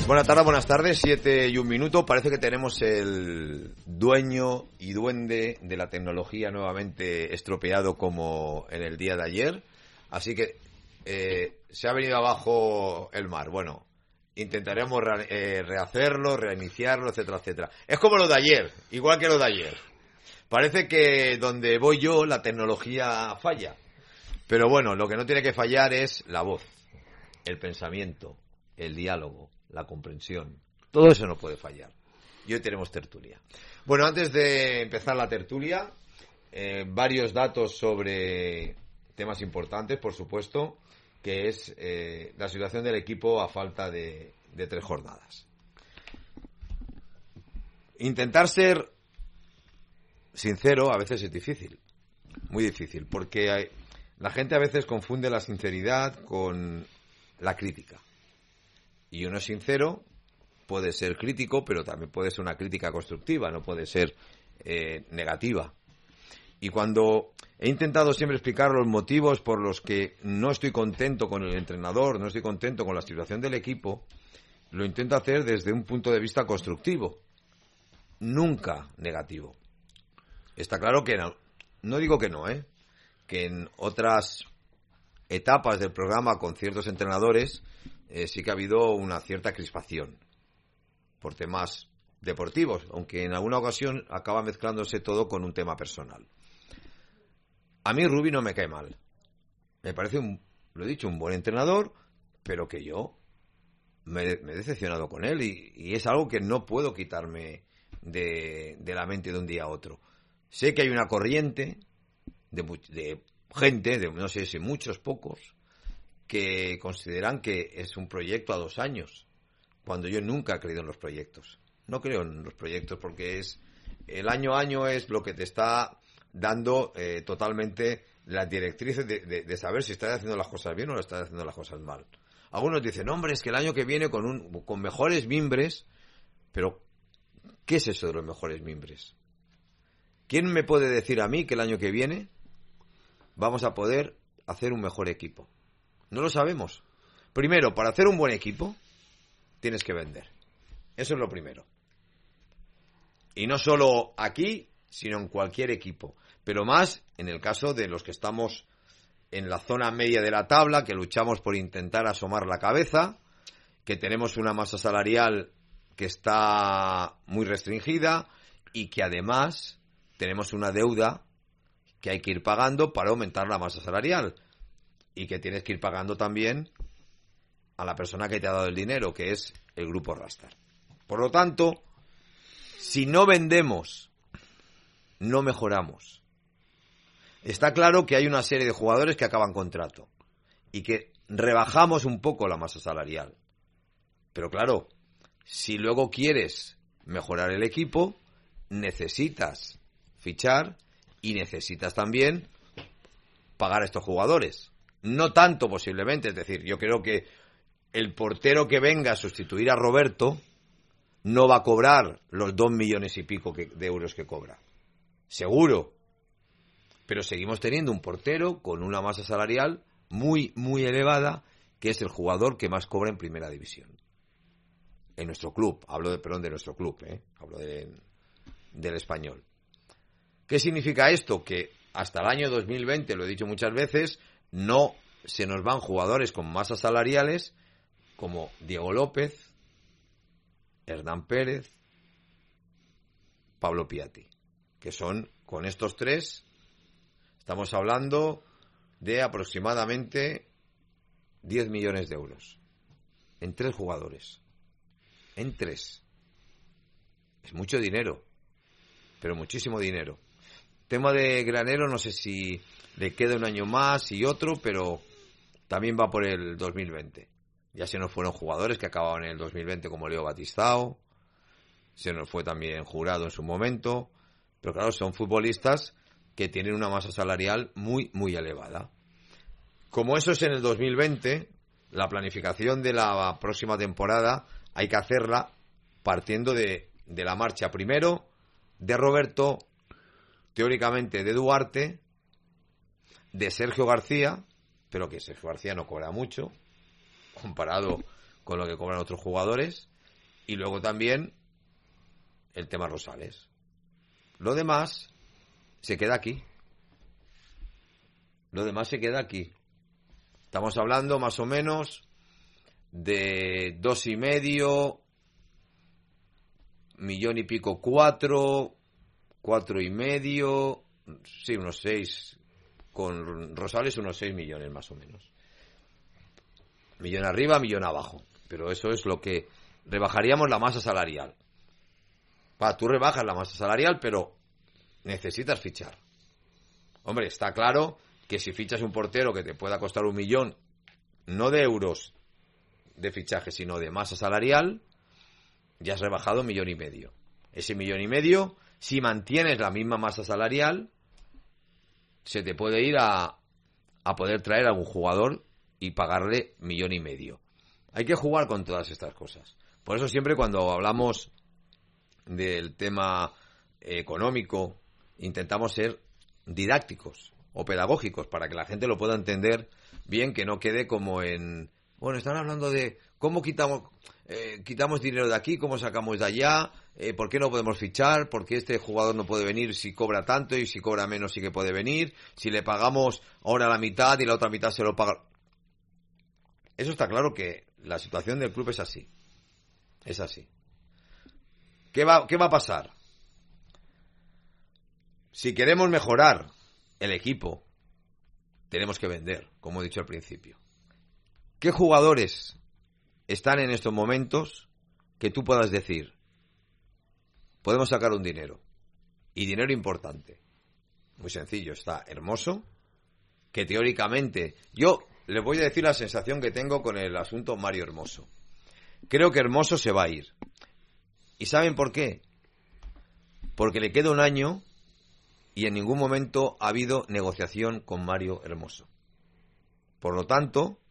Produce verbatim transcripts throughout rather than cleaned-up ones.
Buenas tardes, buenas tardes, siete y un minuto. Parece que tenemos el dueño y duende de la tecnología nuevamente estropeado como en el día de ayer. Así que eh, se ha venido abajo el mar. Bueno, intentaremos re- eh, rehacerlo, reiniciarlo, etcétera, etcétera. Es como lo de ayer, igual que lo de ayer. Parece que donde voy yo la tecnología falla. Pero bueno, lo que no tiene que fallar es la voz, el pensamiento, el diálogo, la comprensión. Todo eso no puede fallar. Y hoy tenemos tertulia. Bueno, antes de empezar la tertulia, eh, varios datos sobre temas importantes, por supuesto, que es eh, la situación del equipo a falta de, de tres jornadas. Intentar ser sincero a veces es difícil, muy difícil, porque hay, la gente a veces confunde la sinceridad con la crítica. Y uno sincero puede ser crítico, pero también puede ser una crítica constructiva, no puede ser eh, negativa. Y cuando he intentado siempre explicar los motivos por los que no estoy contento con el entrenador, no estoy contento con la situación del equipo, lo intento hacer desde un punto de vista constructivo, nunca negativo. Está claro que no, no digo que no, ¿eh? que en otras etapas del programa con ciertos entrenadores eh, sí que ha habido una cierta crispación por temas deportivos, aunque en alguna ocasión acaba mezclándose todo con un tema personal. A mí Rubi no me cae mal. Me parece, un, lo he dicho, un buen entrenador, pero que yo me, me he decepcionado con él y, y es algo que no puedo quitarme de, de la mente de un día a otro. Sé que hay una corriente de, de gente, de no sé si muchos, pocos, que consideran que es un proyecto a dos años, cuando yo nunca he creído en los proyectos. No creo en los proyectos porque es el año a año es lo que te está dando eh, totalmente las directrices de, de, de saber si estás haciendo las cosas bien o estás haciendo las cosas mal. Algunos dicen, hombre, es que el año que viene con, un, con mejores mimbres, pero ¿qué es eso de los mejores mimbres? ¿Quién me puede decir a mí que el año que viene vamos a poder hacer un mejor equipo? No lo sabemos. Primero, para hacer un buen equipo, tienes que vender. Eso es lo primero. Y no solo aquí, sino en cualquier equipo. Pero más en el caso de los que estamos en la zona media de la tabla, que luchamos por intentar asomar la cabeza, que tenemos una masa salarial que está muy restringida y que además tenemos una deuda que hay que ir pagando para aumentar la masa salarial. Y que tienes que ir pagando también a la persona que te ha dado el dinero, que es el Grupo Rastar. Por lo tanto, si no vendemos, no mejoramos. Está claro que hay una serie de jugadores que acaban contrato y que rebajamos un poco la masa salarial. Pero claro, si luego quieres mejorar el equipo, necesitas fichar y necesitas también pagar a estos jugadores. No tanto posiblemente, es decir, yo creo que el portero que venga a sustituir a Roberto no va a cobrar los dos millones y pico que, de euros que cobra. Seguro. Pero seguimos teniendo un portero con una masa salarial muy, muy elevada, que es el jugador que más cobra en primera división. En nuestro club, hablo de, perdón, de nuestro club, ¿eh? hablo de, del Español. ¿Qué significa esto? Que hasta el año dos mil veinte, lo he dicho muchas veces, no se nos van jugadores con masas salariales como Diego López, Hernán Pérez, Pablo Piatti, que son, con estos tres, estamos hablando de aproximadamente diez millones de euros. En tres jugadores. En tres. Es mucho dinero, pero muchísimo dinero. Tema de Granero, no sé si le queda un año más y otro, pero también va por el dos mil veinte. Ya se nos fueron jugadores que acababan en el dos mil veinte como Leo Batistao, se nos fue también Jurado en su momento, pero claro, son futbolistas que tienen una masa salarial muy, muy elevada. Como eso es en el dos mil veinte, la planificación de la próxima temporada hay que hacerla partiendo de, de la marcha primero de Roberto, teóricamente de Duarte, de Sergio García, pero que Sergio García no cobra mucho comparado con lo que cobran otros jugadores, Y luego también el tema Rosales. Lo demás se queda aquí. Lo demás se queda aquí. Estamos hablando más o menos de dos y medio, millón y pico, cuatro, cuatro y medio, sí, unos seis, con Rosales unos seis millones más o menos. Millón arriba, millón abajo. Pero eso es lo que rebajaríamos la masa salarial. Va, tú rebajas la masa salarial, pero necesitas fichar. Hombre, está claro que si fichas un portero que te pueda costar un millón, no de euros de fichaje, sino de masa salarial, ya has rebajado un millón y medio. Ese millón y medio, si mantienes la misma masa salarial, se te puede ir a, a poder traer a algún jugador y pagarle millón y medio. Hay que jugar con todas estas cosas. Por eso siempre cuando hablamos del tema económico, intentamos ser didácticos o pedagógicos para que la gente lo pueda entender bien, que no quede como en... Bueno, están hablando de cómo quitamos eh, quitamos dinero de aquí, cómo sacamos de allá, eh, por qué no podemos fichar, por qué este jugador no puede venir si cobra tanto y si cobra menos sí que puede venir, si le pagamos ahora la mitad y la otra mitad se lo paga... Eso está claro que la situación del club es así. Es así. ¿Qué va, qué va a pasar? Si queremos mejorar el equipo, tenemos que vender, como he dicho al principio. ¿Qué jugadores están en estos momentos que tú puedas decir, podemos sacar un dinero? Y dinero importante. Muy sencillo, está Hermoso, que teóricamente... Yo les voy a decir la sensación que tengo con el asunto Mario Hermoso. Creo que Hermoso se va a ir. ¿Y saben por qué? Porque le queda un año y en ningún momento ha habido negociación con Mario Hermoso. Por lo tanto,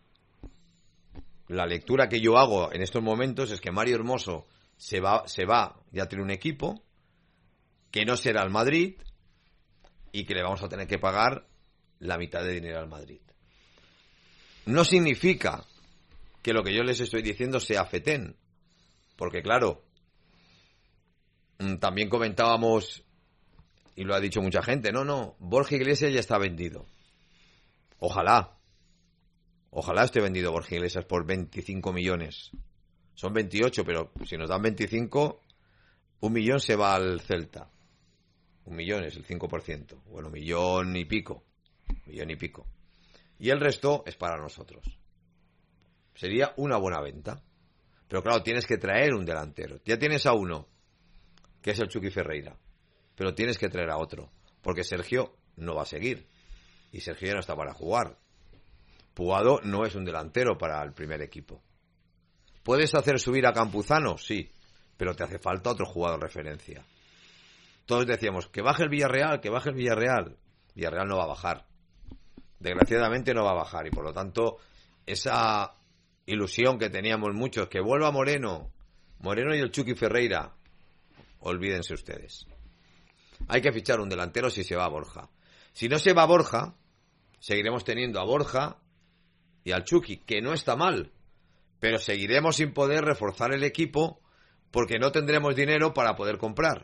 la lectura que yo hago en estos momentos es que Mario Hermoso se va, se va, ya tiene un equipo, que no será el Madrid y que le vamos a tener que pagar la mitad de dinero al Madrid. No significa que lo que yo les estoy diciendo sea fetén, porque claro, también comentábamos, y lo ha dicho mucha gente, no, no, Borja Iglesias ya está vendido. Ojalá, ojalá esté vendido Borja Iglesias por veinticinco millones. Son veintiocho, pero si nos dan veinticinco, un millón se va al Celta. Un millón es el cinco por ciento. Bueno, millón y pico. Millón y pico. Y el resto es para nosotros. Sería una buena venta. Pero claro, tienes que traer un delantero. Ya tienes a uno, que es el Chucky Ferreira. Pero tienes que traer a otro. Porque Sergio no va a seguir. Y Sergio ya no está para jugar. Puado no es un delantero para el primer equipo. ¿Puedes hacer subir a Campuzano? Sí. Pero te hace falta otro jugador de referencia. Todos decíamos, que baje el Villarreal, que baje el Villarreal. Villarreal no va a bajar. Desgraciadamente no va a bajar. Y por lo tanto, esa ilusión que teníamos muchos, que vuelva Moreno, Moreno y el Chucky Ferreira, olvídense ustedes. Hay que fichar un delantero si se va a Borja. Si no se va a Borja, seguiremos teniendo a Borja y al Chucky, que no está mal, pero seguiremos sin poder reforzar el equipo porque no tendremos dinero para poder comprar.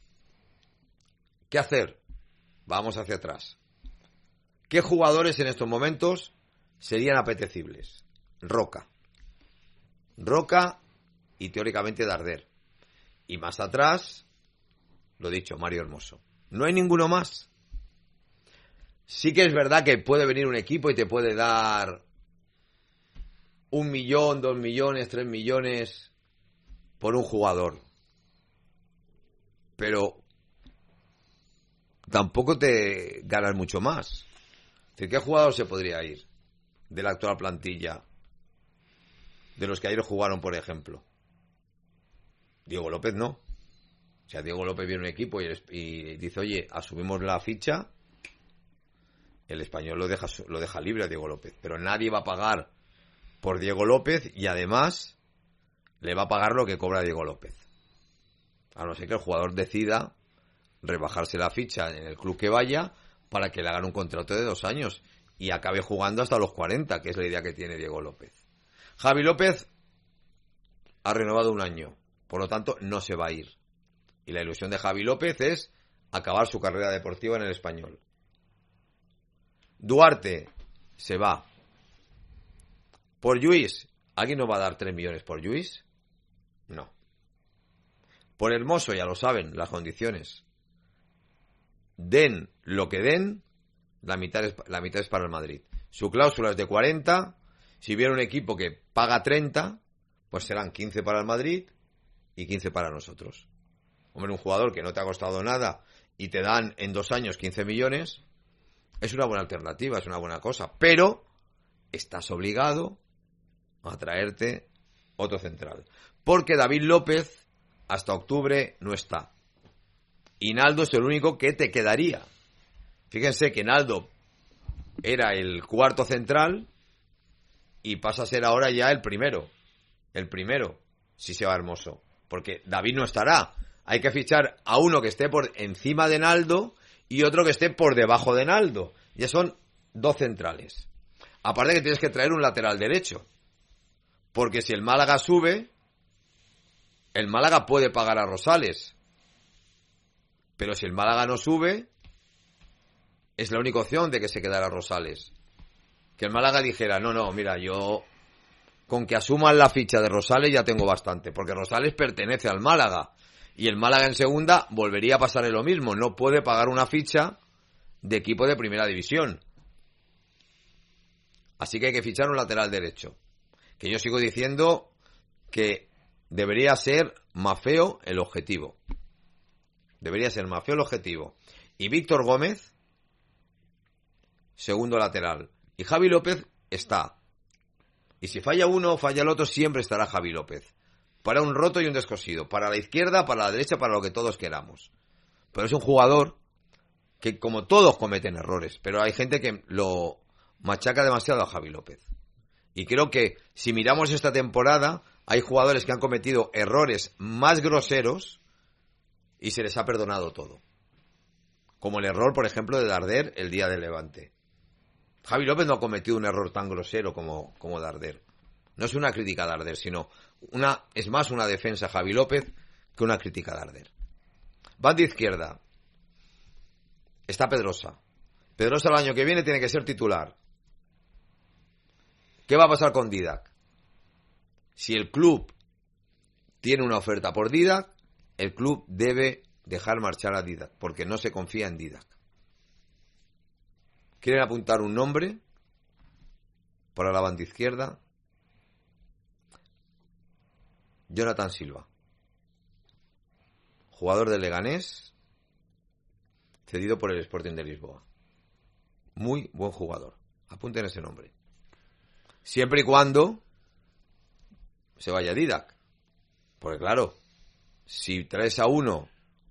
¿Qué hacer? Vamos hacia atrás. ¿Qué jugadores en estos momentos serían apetecibles? Roca. Roca y teóricamente Darder. Y más atrás, lo dicho, Mario Hermoso. No hay ninguno más. Sí que es verdad que puede venir un equipo y te puede dar un millón, dos millones, tres millones por un jugador. Pero tampoco te ganas mucho más. ¿De qué jugador se podría ir de la actual plantilla? De los que ayer jugaron, por ejemplo. Diego López no. O sea, Diego López viene un equipo y, y dice, oye, asumimos la ficha. El Español lo deja, lo deja libre a Diego López. Pero nadie va a pagar por Diego López y además le va a pagar lo que cobra Diego López. A no ser que el jugador decida rebajarse la ficha en el club que vaya para que le hagan un contrato de dos años y acabe jugando hasta los cuarenta, que es la idea que tiene Diego López. Javi López ha renovado un año. Por lo tanto, no se va a ir. Y la ilusión de Javi López es acabar su carrera deportiva en el Español. Duarte se va. Por Lluís, ¿alguien nos va a dar tres millones por Lluís? No. Por Hermoso, ya lo saben, las condiciones. Den lo que den, la mitad es, la mitad es para el Madrid. Su cláusula es de cuarenta. Si hubiera un equipo que paga treinta, pues serán quince para el Madrid y quince para nosotros. Hombre, un jugador que no te ha costado nada y te dan en dos años quince millones, es una buena alternativa, es una buena cosa. Pero estás obligado a traerte otro central. Porque David López hasta octubre no está. Y Naldo es el único que te quedaría. Fíjense que Naldo era el cuarto central y pasa a ser ahora ya el primero. El primero, si se va Hermoso. Porque David no estará. Hay que fichar a uno que esté por encima de Naldo y otro que esté por debajo de Naldo. Ya son dos centrales. Aparte que tienes que traer un lateral derecho. Porque si el Málaga sube, el Málaga puede pagar a Rosales. Pero si el Málaga no sube, es la única opción de que se quedara Rosales. Que el Málaga dijera, no, no, mira, yo con que asuman la ficha de Rosales ya tengo bastante. Porque Rosales pertenece al Málaga. Y el Málaga en segunda volvería a pasarle lo mismo. No puede pagar una ficha de equipo de primera división. Así que hay que fichar un lateral derecho. Que yo sigo diciendo que debería ser Maffeo el objetivo. Debería ser Maffeo el objetivo. Y Víctor Gómez, segundo lateral. Y Javi López está. Y si falla uno o falla el otro, siempre estará Javi López. Para un roto y un descosido. Para la izquierda, para la derecha, para lo que todos queramos. Pero es un jugador que, como todos, cometen errores. Pero hay gente que lo machaca demasiado a Javi López. Y creo que si miramos esta temporada, hay jugadores que han cometido errores más groseros y se les ha perdonado todo. Como el error, por ejemplo, de Darder el día del Levante. Javi López no ha cometido un error tan grosero como, como Darder. No es una crítica a Darder, sino una, es más una defensa a Javi López que una crítica a Darder. Banda izquierda. Está Pedrosa. Pedrosa el año que viene tiene que ser titular. ¿Qué va a pasar con Didac? Si el club tiene una oferta por Didac, el club debe dejar marchar a Didac, porque no se confía en Didac. ¿Quieren apuntar un nombre para la banda izquierda? Jonathan Silva, jugador del Leganés, cedido por el Sporting de Lisboa. Muy buen jugador. Apunten ese nombre. Siempre y cuando se vaya Didac. Porque claro, si traes a uno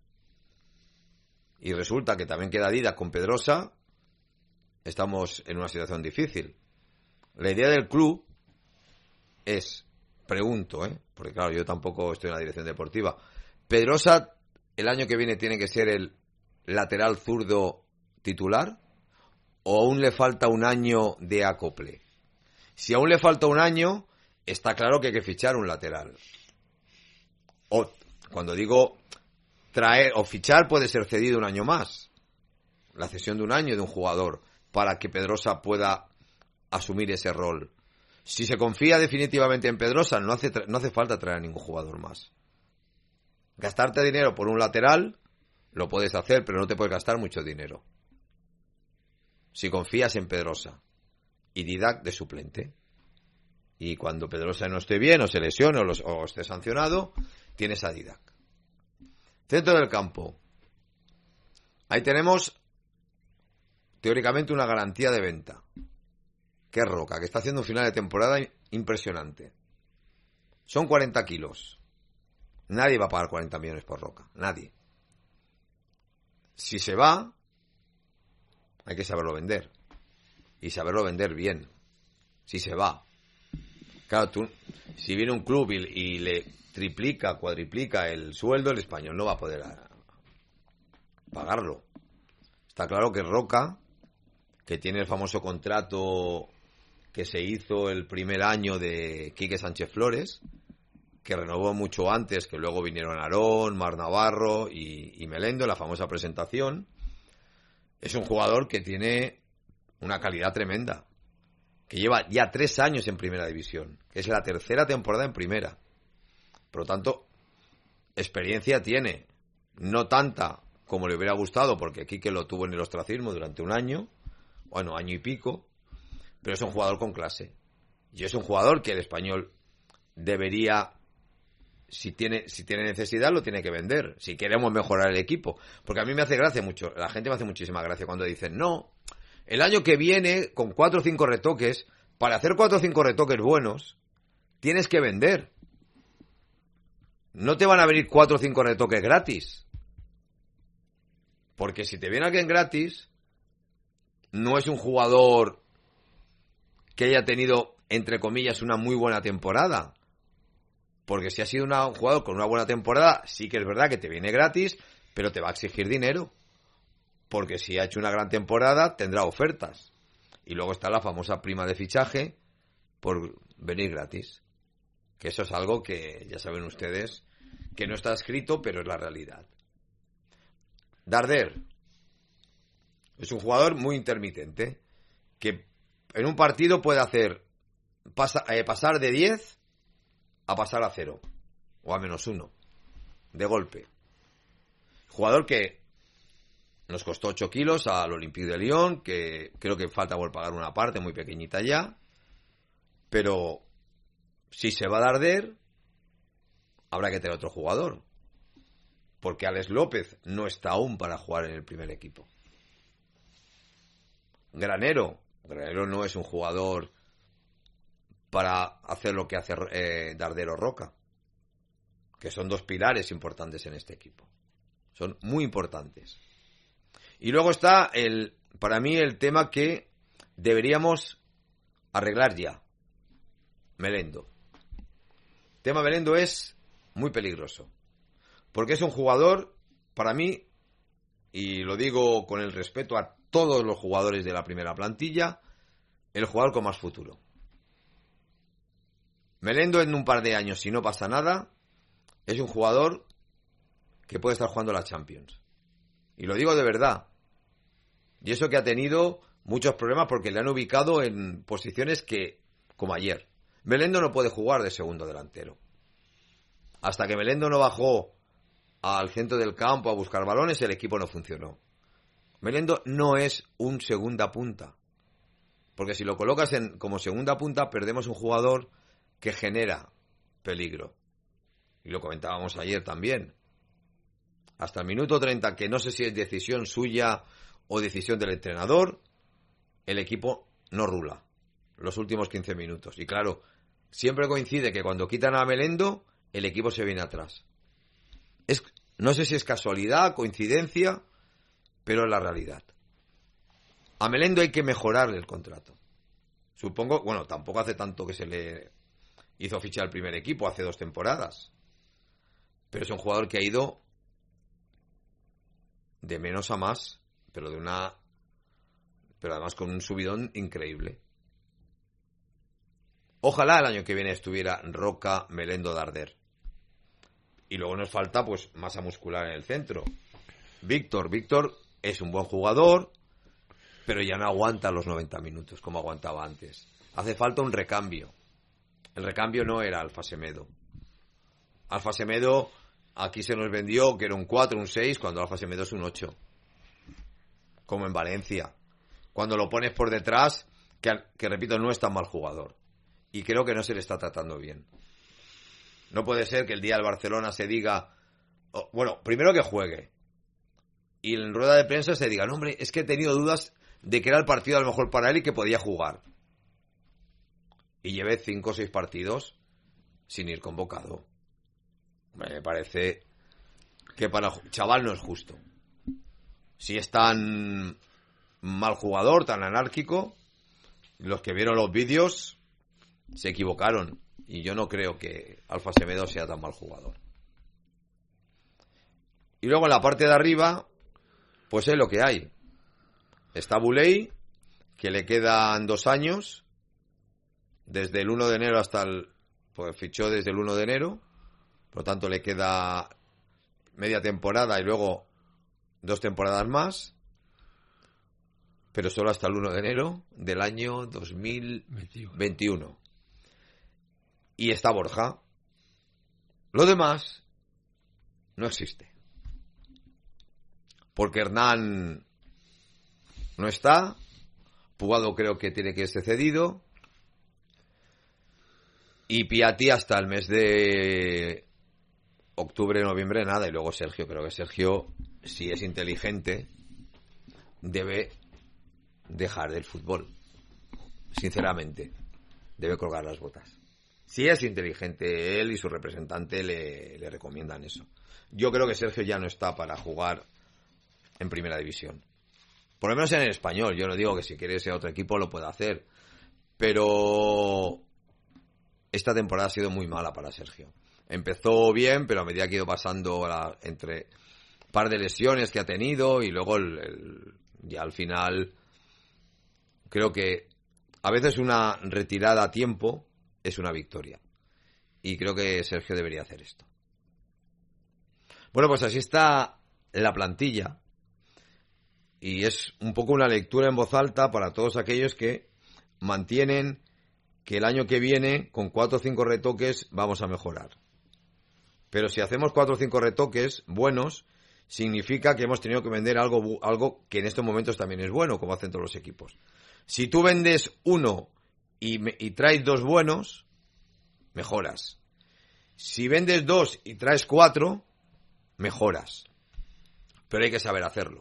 y resulta que también queda Didac con Pedrosa, estamos en una situación difícil. La idea del club es, pregunto, ¿eh? porque claro, yo tampoco estoy en la dirección deportiva, ¿Pedrosa el año que viene tiene que ser el lateral zurdo titular o aún le falta un año de acople? Si aún le falta un año, está claro que hay que fichar un lateral. O, cuando digo traer o fichar, puede ser cedido un año más. La cesión de un año de un jugador para que Pedrosa pueda asumir ese rol. Si se confía definitivamente en Pedrosa, no hace, no hace falta traer a ningún jugador más. Gastarte dinero por un lateral, lo puedes hacer, pero no te puedes gastar mucho dinero. Si confías en Pedrosa. Y Didac de suplente. Y cuando Pedrosa no esté bien, o se lesione, o, los, o esté sancionado, tienes a Didac. Centro del campo. Ahí tenemos, teóricamente, una garantía de venta. Que es Roca, que está haciendo un final de temporada impresionante. Son cuarenta kilos. Nadie va a pagar cuarenta millones por Roca. Nadie. Si se va, hay que saberlo vender. Y saberlo vender bien. Si se va. Claro, tú, si viene un club y, y le triplica, cuadriplica el sueldo, el Español no va a poder a, pagarlo. Está claro que Roca, que tiene el famoso contrato que se hizo el primer año de Quique Sánchez Flores, que renovó mucho antes, que luego vinieron Aarón, Mar Navarro y, y Melendo, la famosa presentación. Es un jugador que tiene una calidad tremenda, que lleva ya tres años en primera división, que es la tercera temporada en primera. Por lo tanto, experiencia tiene, no tanta como le hubiera gustado, porque Quique lo tuvo en el ostracismo durante un año, bueno, año y pico, pero es un jugador con clase. Y es un jugador que el Español debería, si tiene, si tiene necesidad, lo tiene que vender, si queremos mejorar el equipo. Porque a mí me hace gracia mucho, la gente me hace muchísima gracia cuando dicen, no, el año que viene, con cuatro o cinco retoques, para hacer cuatro o cinco retoques buenos, tienes que vender. No te van a venir cuatro o cinco retoques gratis. Porque si te viene alguien gratis, no es un jugador que haya tenido, entre comillas, una muy buena temporada. Porque si ha sido una, un jugador con una buena temporada, sí que es verdad que te viene gratis, pero te va a exigir dinero. Porque si ha hecho una gran temporada, tendrá ofertas. Y luego está la famosa prima de fichaje por venir gratis. Que eso es algo que ya saben ustedes que no está escrito, pero es la realidad. Darder es un jugador muy intermitente, que en un partido puede hacer pasa, eh, pasar de diez a pasar a cero, o a menos uno, de golpe. Jugador que nos costó ocho kilos al Olympique de Lyon, que creo que falta por pagar una parte muy pequeñita ya, pero si se va a Darder, habrá que tener otro jugador, porque Alex López no está aún para jugar en el primer equipo. Granero, Granero no es un jugador para hacer lo que hace eh, Darder o Roca, que son dos pilares importantes en este equipo, son muy importantes. Y luego está el, para mí, el tema que deberíamos arreglar ya, Melendo. El tema Melendo es muy peligroso, porque es un jugador, para mí, y lo digo con el respeto a todos los jugadores de la primera plantilla, el jugador con más futuro. Melendo en un par de años, si no pasa nada, es un jugador que puede estar jugando la Champions. Y lo digo de verdad. Y eso que ha tenido muchos problemas porque le han ubicado en posiciones que, como ayer, Melendo no puede jugar de segundo delantero. Hasta que Melendo no bajó al centro del campo a buscar balones, el equipo no funcionó. Melendo no es un segunda punta. Porque si lo colocas en, como segunda punta, perdemos un jugador que genera peligro. Y lo comentábamos ayer también. Hasta el minuto treinta, que no sé si es decisión suya o decisión del entrenador, el equipo no rula los últimos quince minutos. Y claro, siempre coincide que cuando quitan a Melendo, el equipo se viene atrás. Es, no sé si es casualidad, coincidencia, pero es la realidad. A Melendo hay que mejorarle el contrato. Supongo, bueno, tampoco hace tanto que se le hizo fichar al primer equipo, hace dos temporadas. Pero es un jugador que ha ido de menos a más, pero de una, pero además con un subidón increíble. Ojalá el año que viene estuviera Roca, Melendo, Darder. Y luego nos falta pues masa muscular en el centro. Víctor, Víctor es un buen jugador, pero ya no aguanta los noventa minutos como aguantaba antes. Hace falta un recambio. El recambio no era Alfa Semedo. Alfa Semedo aquí se nos vendió que era un cuatro, un seis, cuando Alfa Semedo es un ocho. Como en Valencia. Cuando lo pones por detrás, que, que repito, no es tan mal jugador. Y creo que no se le está tratando bien. No puede ser que el día del Barcelona se diga, oh, bueno, primero que juegue. Y en rueda de prensa se diga, no, hombre, es que he tenido dudas de que era el partido a lo mejor para él y que podía jugar. Y lleve cinco o seis partidos sin ir convocado. Me parece que para el chaval no es justo. Si es tan mal jugador, tan anárquico, los que vieron los vídeos se equivocaron. Y yo no creo que Alfa Semedo sea tan mal jugador. Y luego en la parte de arriba, pues es lo que hay. Está Buley, que le quedan dos años, desde el uno de enero hasta el... pues fichó desde el uno de enero, Por lo tanto, le queda media temporada y luego dos temporadas más, pero solo hasta el uno de enero del año dos mil veintiuno. Y está Borja. Lo demás no existe. Porque Hernán no está, Pugado creo que tiene que ser cedido, y Piatti hasta el mes de octubre, noviembre, nada, y luego Sergio. Creo que Sergio, si es inteligente, debe dejar del fútbol. Sinceramente, debe colgar las botas. Si es inteligente, él y su representante le, le recomiendan eso. Yo creo que Sergio ya no está para jugar en primera división. Por lo menos en el español. Yo no digo que si quiere ese otro equipo lo pueda hacer. Pero esta temporada ha sido muy mala para Sergio. Empezó bien, pero a medida que ha ido pasando la, entre un par de lesiones que ha tenido y luego el, el, ya al final, creo que a veces una retirada a tiempo es una victoria. Y creo que Sergio debería hacer esto. Bueno, pues así está la plantilla. Y es un poco una lectura en voz alta para todos aquellos que mantienen que el año que viene, con cuatro o cinco retoques, vamos a mejorar. Pero si hacemos cuatro o cinco retoques buenos, significa que hemos tenido que vender algo, algo que en estos momentos también es bueno, como hacen todos los equipos. Si tú vendes uno y, me, y traes dos buenos, mejoras. Si vendes dos y traes cuatro, mejoras. Pero hay que saber hacerlo.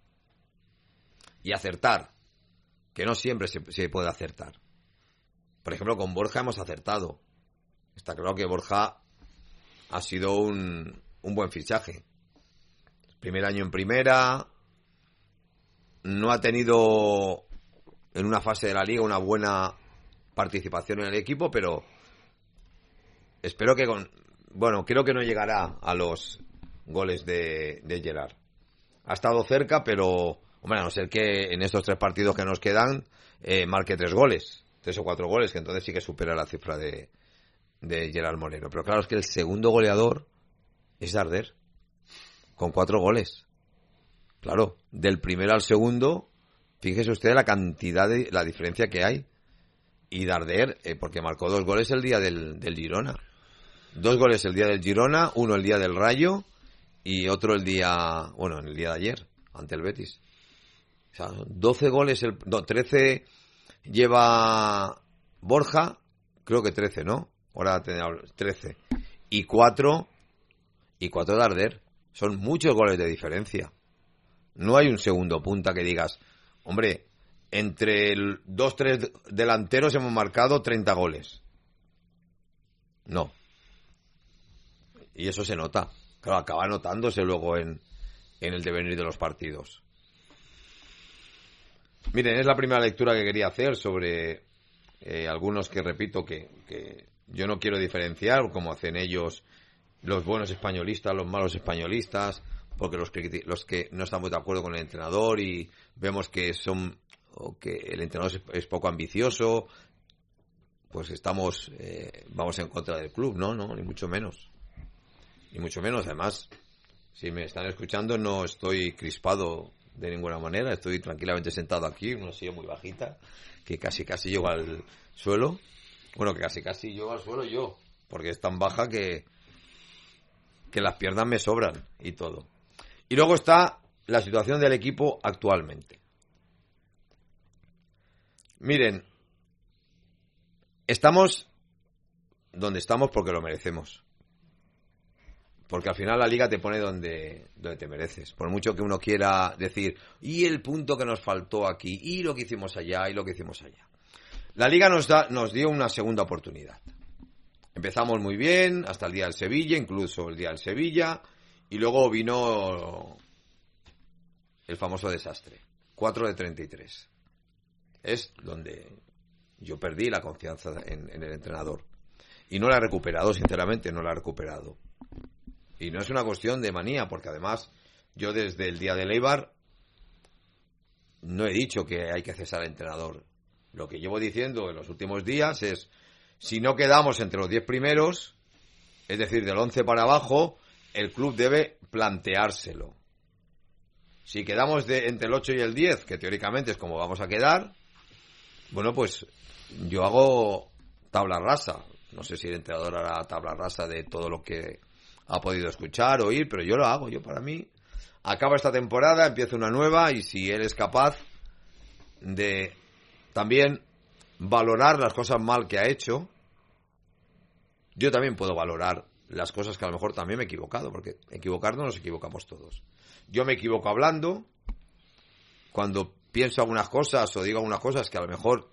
Y acertar, que no siempre se, se puede acertar. Por ejemplo, con Borja hemos acertado. Está claro que Borja ha sido un, un buen fichaje. Primer año en primera, no ha tenido en una fase de la liga una buena participación en el equipo, pero espero que con... Bueno, creo que no llegará a los goles de, de Gerard. Ha estado cerca, pero... Hombre, a no ser que en estos tres partidos que nos quedan eh, marque tres goles, tres o cuatro goles, que entonces sí que supera la cifra de, de Gerard Moreno. Pero claro, es que el segundo goleador es Darder, con cuatro goles. Claro, del primero al segundo, fíjese usted la cantidad de, la diferencia que hay. Y Darder, eh, porque marcó dos goles el día del, del Girona. Dos goles el día del Girona, uno el día del Rayo y otro el día, bueno, el día de ayer, ante el Betis. O sea, doce goles, el, no, trece lleva Borja, creo que trece, ¿no? Ahora trece. Y cuatro, y cuatro de Darder. Son muchos goles de diferencia. No hay un segundo punta que digas, hombre, entre el dos, tres delanteros hemos marcado treinta goles. No. Y eso se nota. Claro, acaba notándose luego en, en el devenir de los partidos. Miren, es la primera lectura que quería hacer sobre eh, algunos que repito que, que yo no quiero diferenciar, como hacen ellos, los buenos españolistas, los malos españolistas, porque los que, los que no estamos de acuerdo con el entrenador y vemos que son o que el entrenador es, es poco ambicioso, pues estamos eh, vamos en contra del club, no, no, ni mucho menos, ni mucho menos. Además, si me están escuchando, no estoy crispado de ninguna manera, estoy tranquilamente sentado aquí en una silla muy bajita que casi casi llego al suelo, bueno, que casi casi llego al suelo yo, porque es tan baja que que las piernas me sobran y todo. Y luego está la situación del equipo actualmente. Miren, estamos donde estamos porque lo merecemos. Porque al final la liga te pone donde, donde te mereces. Por mucho que uno quiera decir, y el punto que nos faltó aquí, y lo que hicimos allá, y lo que hicimos allá. La liga nos da, nos dio una segunda oportunidad. Empezamos muy bien, hasta el día del Sevilla, incluso el día del Sevilla, y luego vino el famoso desastre. cuatro de treinta y tres. Es donde yo perdí la confianza en, en el entrenador. Y no la he recuperado, sinceramente, no la he recuperado. Y no es una cuestión de manía, porque además yo desde el día de Eibar no he dicho que hay que cesar al entrenador. Lo que llevo diciendo en los últimos días es, si no quedamos entre los diez primeros, Es decir, del once para abajo, el club debe planteárselo. Si quedamos de, entre el ocho y el diez, que teóricamente es como vamos a quedar, bueno, pues yo hago tabla rasa. No sé si el entrenador hará tabla rasa de todo lo que ha podido escuchar, oír, pero yo lo hago. Yo, para mí, acaba esta temporada, empieza una nueva, y si él es capaz de también valorar las cosas mal que ha hecho, yo también puedo valorar las cosas que a lo mejor también me he equivocado, porque equivocarnos nos equivocamos todos. Yo me equivoco hablando, cuando pienso algunas cosas o digo algunas cosas que a lo mejor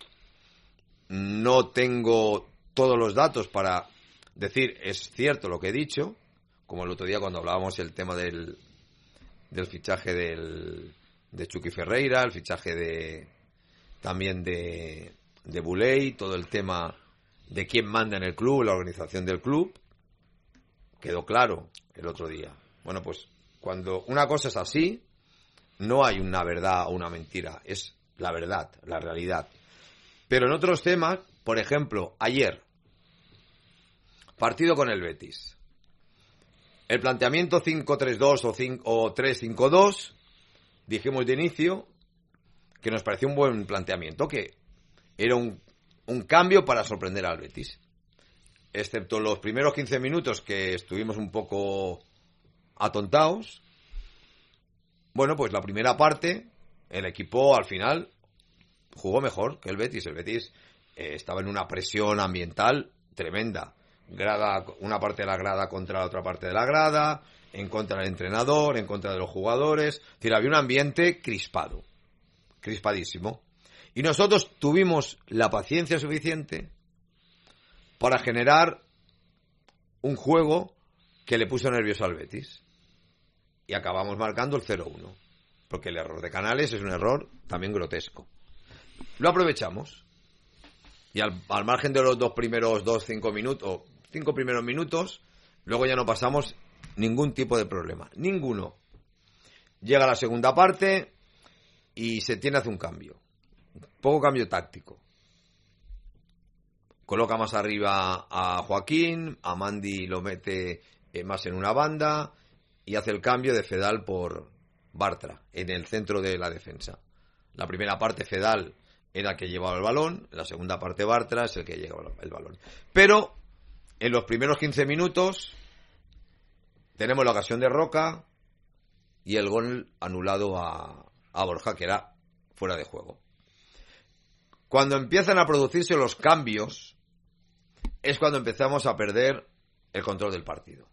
no tengo todos los datos para decir es cierto lo que he dicho, como el otro día cuando hablábamos el tema del, del fichaje del, de Chucky Ferreira, el fichaje de también de, de Buley, todo el tema de quién manda en el club, la organización del club, quedó claro el otro día. Bueno, pues cuando una cosa es así, no hay una verdad o una mentira, es la verdad, la realidad. Pero en otros temas, por ejemplo, ayer, partido con el Betis. El planteamiento cinco tres dos o, o tres cinco dos, dijimos de inicio que nos pareció un buen planteamiento, que era un, un cambio para sorprender al Betis. Excepto los primeros quince minutos que estuvimos un poco atontados. Bueno, pues la primera parte, el equipo al final jugó mejor que el Betis. El Betis eh, estaba en una presión ambiental tremenda. Grada, una parte de la grada contra la otra parte de la grada, en contra del entrenador, en contra de los jugadores. Es decir, había un ambiente crispado, crispadísimo. Y nosotros tuvimos la paciencia suficiente para generar un juego que le puso nervioso al Betis. Y acabamos marcando el cero uno. Porque el error de Canales es un error también grotesco. Lo aprovechamos. Y al, al margen de los dos primeros dos, cinco minutos, o cinco primeros minutos, luego ya no pasamos ningún tipo de problema. Ninguno. Llega la segunda parte y se tiene hace un cambio. Poco cambio táctico. Coloca más arriba a Joaquín, a Mandy lo mete más en una banda y hace el cambio de Fedal por Bartra en el centro de la defensa. La primera parte Fedal era el que llevaba el balón, la segunda parte Bartra es el que llevaba el balón. Pero en los primeros quince minutos tenemos la ocasión de Roca y el gol anulado a, a Borja, que era fuera de juego. Cuando empiezan a producirse los cambios es cuando empezamos a perder el control del partido.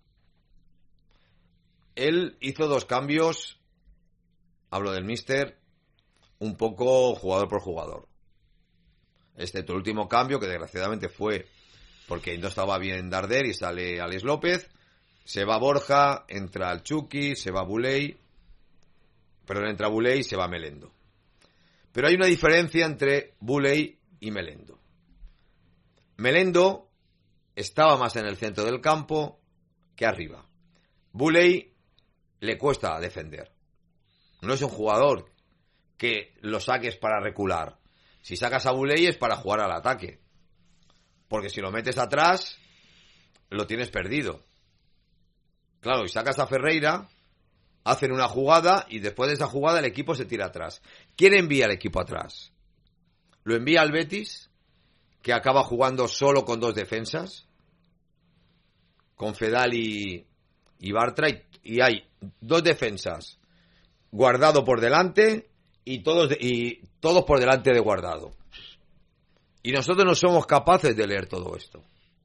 Él hizo dos cambios, hablo del míster, un poco jugador por jugador. Excepto el último cambio, que desgraciadamente fue porque no estaba bien Darder y sale Alex López. Se va Borja, entra el Chucky, se va Buley, pero entra Buley y se va Melendo. Pero hay una diferencia entre Buley y Melendo. Melendo estaba más en el centro del campo que arriba. Buley le cuesta defender. No es un jugador que lo saques para recular. Si sacas a Buley es para jugar al ataque. Porque si lo metes atrás, lo tienes perdido. Claro, y sacas a Ferreira, hacen una jugada y después de esa jugada el equipo se tira atrás. ¿Quién envía al equipo atrás? Lo envía al Betis, que acaba jugando solo con dos defensas, con Fedal y, y Bartra, y, y hay dos defensas, Guardado por delante y todos, de, y todos por delante de Guardado. Y nosotros no somos capaces de leer todo esto.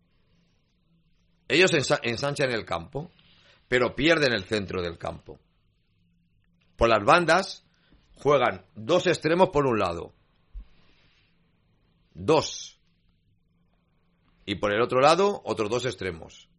Ellos ensa- ensanchan el campo, pero pierden el centro del campo. Por las bandas juegan dos extremos por un lado. Dos. Y por el otro lado, otros dos extremos.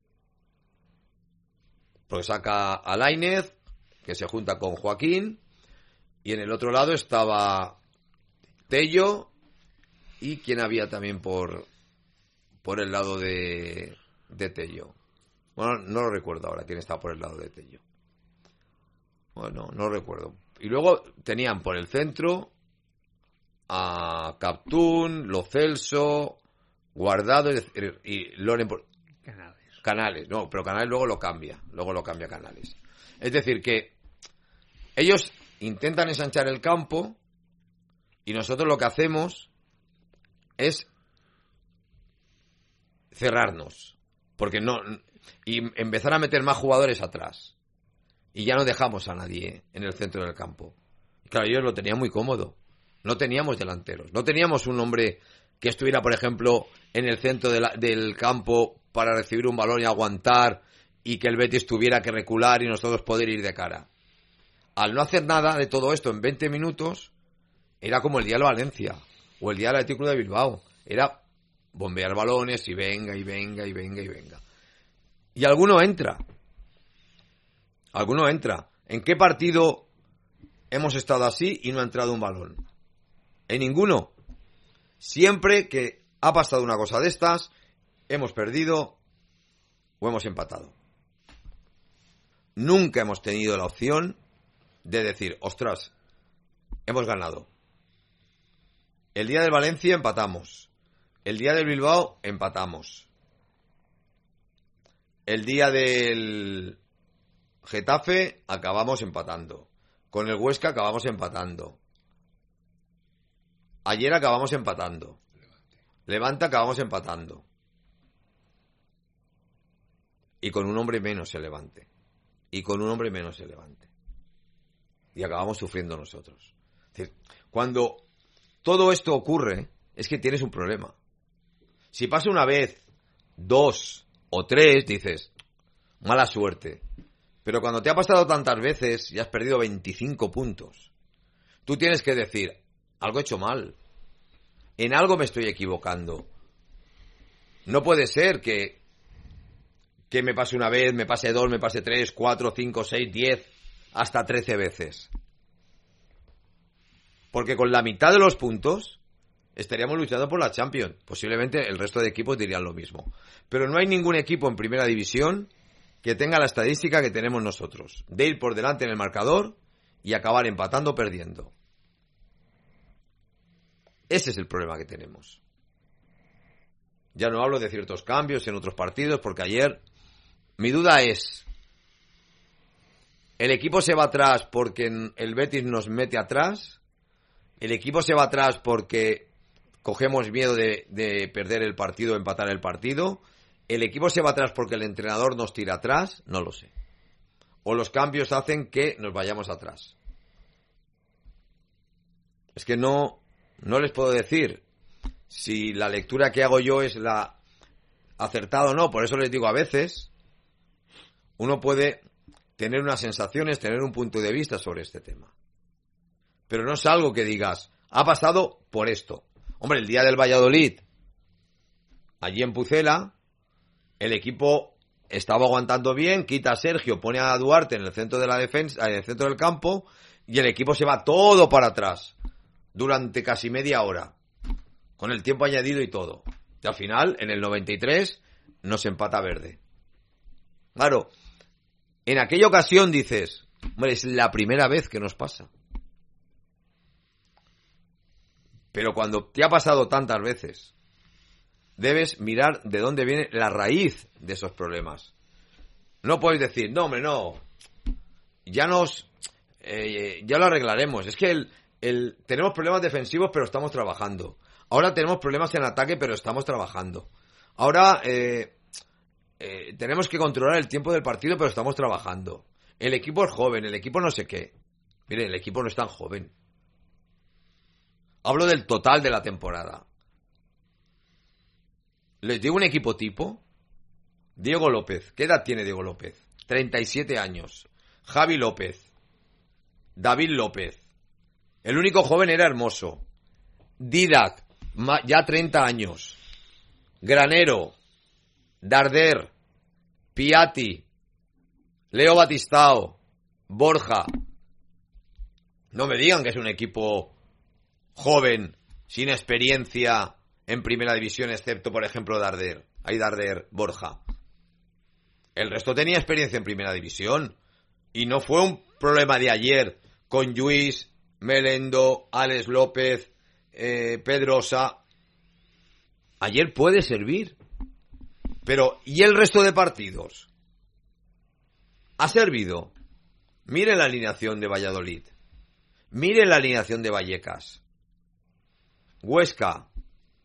Pues saca a Lainez, que se junta con Joaquín, y en el otro lado estaba Tello, y quien había también por, por el lado de, de Tello. Bueno, no lo recuerdo ahora quién estaba por el lado de Tello. Bueno, no lo recuerdo. Y luego tenían por el centro a Captún, Lo Celso, Guardado y, y Loren por... Canales. Canales, no, pero Canales luego lo cambia, luego lo cambia Canales. Es decir, que ellos intentan ensanchar el campo y nosotros lo que hacemos es cerrarnos, porque no y empezar a meter más jugadores atrás y ya no dejamos a nadie en el centro del campo. Claro, ellos lo tenían muy cómodo. No teníamos delanteros, no teníamos un hombre que estuviera, por ejemplo, en el centro de la, del campo para recibir un balón y aguantar y que el Betis tuviera que recular y nosotros poder ir de cara. Al no hacer nada de todo esto en veinte minutos, era como el día de Valencia o el día del Atlético de Bilbao. Era bombear balones y venga, y venga, y venga, y venga. Y alguno entra. Alguno entra. ¿En qué partido hemos estado así y no ha entrado un balón? En ninguno. Siempre que ha pasado una cosa de estas, hemos perdido o hemos empatado. Nunca hemos tenido la opción de decir, ostras, hemos ganado. El día del Valencia empatamos. El día del Bilbao empatamos. El día del Getafe acabamos empatando. Con el Huesca acabamos empatando. Ayer acabamos empatando. Levante acabamos empatando. Y con un hombre menos se Levante. Y con un hombre menos se Levante. Y acabamos sufriendo nosotros. Es decir, cuando todo esto ocurre, es que tienes un problema. Si pasa una vez, dos o tres, dices, mala suerte. Pero cuando te ha pasado tantas veces y has perdido veinticinco puntos, tú tienes que decir, algo he hecho mal. En algo me estoy equivocando. No puede ser que, que me pase una vez, me pase dos, me pase tres, cuatro, cinco, seis, diez, hasta trece veces. Porque con la mitad de los puntos estaríamos luchando por la Champions. Posiblemente el resto de equipos dirían lo mismo. Pero no hay ningún equipo en primera división que tenga la estadística que tenemos nosotros, de ir por delante en el marcador y acabar empatando o perdiendo. Ese es el problema que tenemos. Ya no hablo de ciertos cambios en otros partidos, porque ayer mi duda es, ¿el equipo se va atrás porque el Betis nos mete atrás? ¿El equipo se va atrás porque cogemos miedo de, de perder el partido o empatar el partido? ¿El equipo se va atrás porque el entrenador nos tira atrás? No lo sé. O los cambios hacen que nos vayamos atrás. Es que no, no les puedo decir si la lectura que hago yo es la acertada o no. Por eso les digo, a veces uno puede tener unas sensaciones, tener un punto de vista sobre este tema. Pero no es algo que digas, ha pasado por esto. Hombre, el día del Valladolid, allí en Pucela, el equipo estaba aguantando bien, quita a Sergio, pone a Duarte en el centro de la defensa, en el centro del campo, y el equipo se va todo para atrás durante casi media hora, con el tiempo añadido y todo. Y al final, en el noventa y tres, nos empata Verde. Claro, en aquella ocasión dices, hombre, es la primera vez que nos pasa. Pero cuando te ha pasado tantas veces, debes mirar de dónde viene la raíz de esos problemas. No puedes decir, no, hombre, no, ya nos, eh, ya lo arreglaremos. Es que el, el, tenemos problemas defensivos, pero estamos trabajando. Ahora tenemos problemas en ataque, pero estamos trabajando. Ahora eh, eh, tenemos que controlar el tiempo del partido, pero estamos trabajando. El equipo es joven, el equipo no sé qué. Mire, el equipo no es tan joven. Hablo del total de la temporada. Les digo un equipo tipo. Diego López. ¿Qué edad tiene Diego López? treinta y siete años. Javi López. David López. El único joven era Hermoso. Didac. Ya treinta años. Granero. Darder. Piatti. Leo Batistao. Borja. No me digan que es un equipo joven, sin experiencia en primera división, excepto, por ejemplo, Darder. Hay Darder, Borja. El resto tenía experiencia en primera división. Y no fue un problema de ayer con Lluís, Melendo, Alex López, eh, Pedrosa. Ayer puede servir. Pero, ¿y el resto de partidos? ¿Ha servido? Miren la alineación de Valladolid. Miren la alineación de Vallecas. Huesca.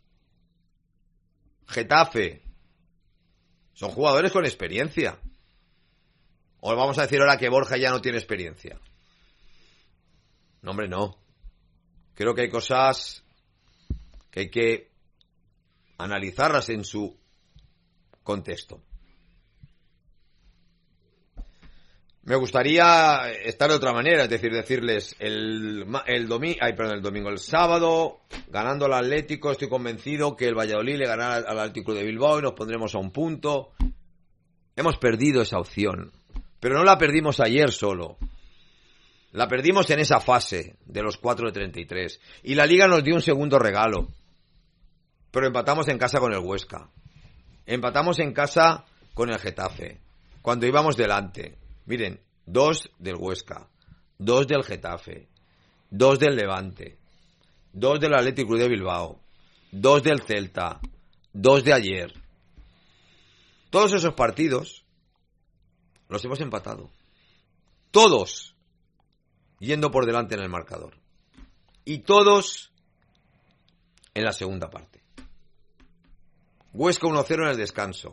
Getafe. Son jugadores con experiencia. ¿O vamos a decir ahora que Borja ya no tiene experiencia? No, hombre, no. Creo que hay cosas que hay que analizarlas en su contexto. Me gustaría estar de otra manera, es decir, decirles el, el domingo, ay, perdón, el domingo, el sábado, ganando al Atlético, estoy convencido que el Valladolid le ganará al Atlético de Bilbao y nos pondremos a un punto. Hemos perdido esa opción, pero no la perdimos ayer solo. La perdimos en esa fase de los cuatro de treinta y tres. Y la Liga nos dio un segundo regalo. Pero empatamos en casa con el Huesca. Empatamos en casa con el Getafe. Cuando íbamos delante. Miren, dos del Huesca, dos del Getafe, dos del Levante, dos del Athletic Club de Bilbao, dos del Celta, dos de ayer. Todos esos partidos los hemos empatado. Todos yendo por delante en el marcador. Y todos en la segunda parte. Huesca uno cero en el descanso.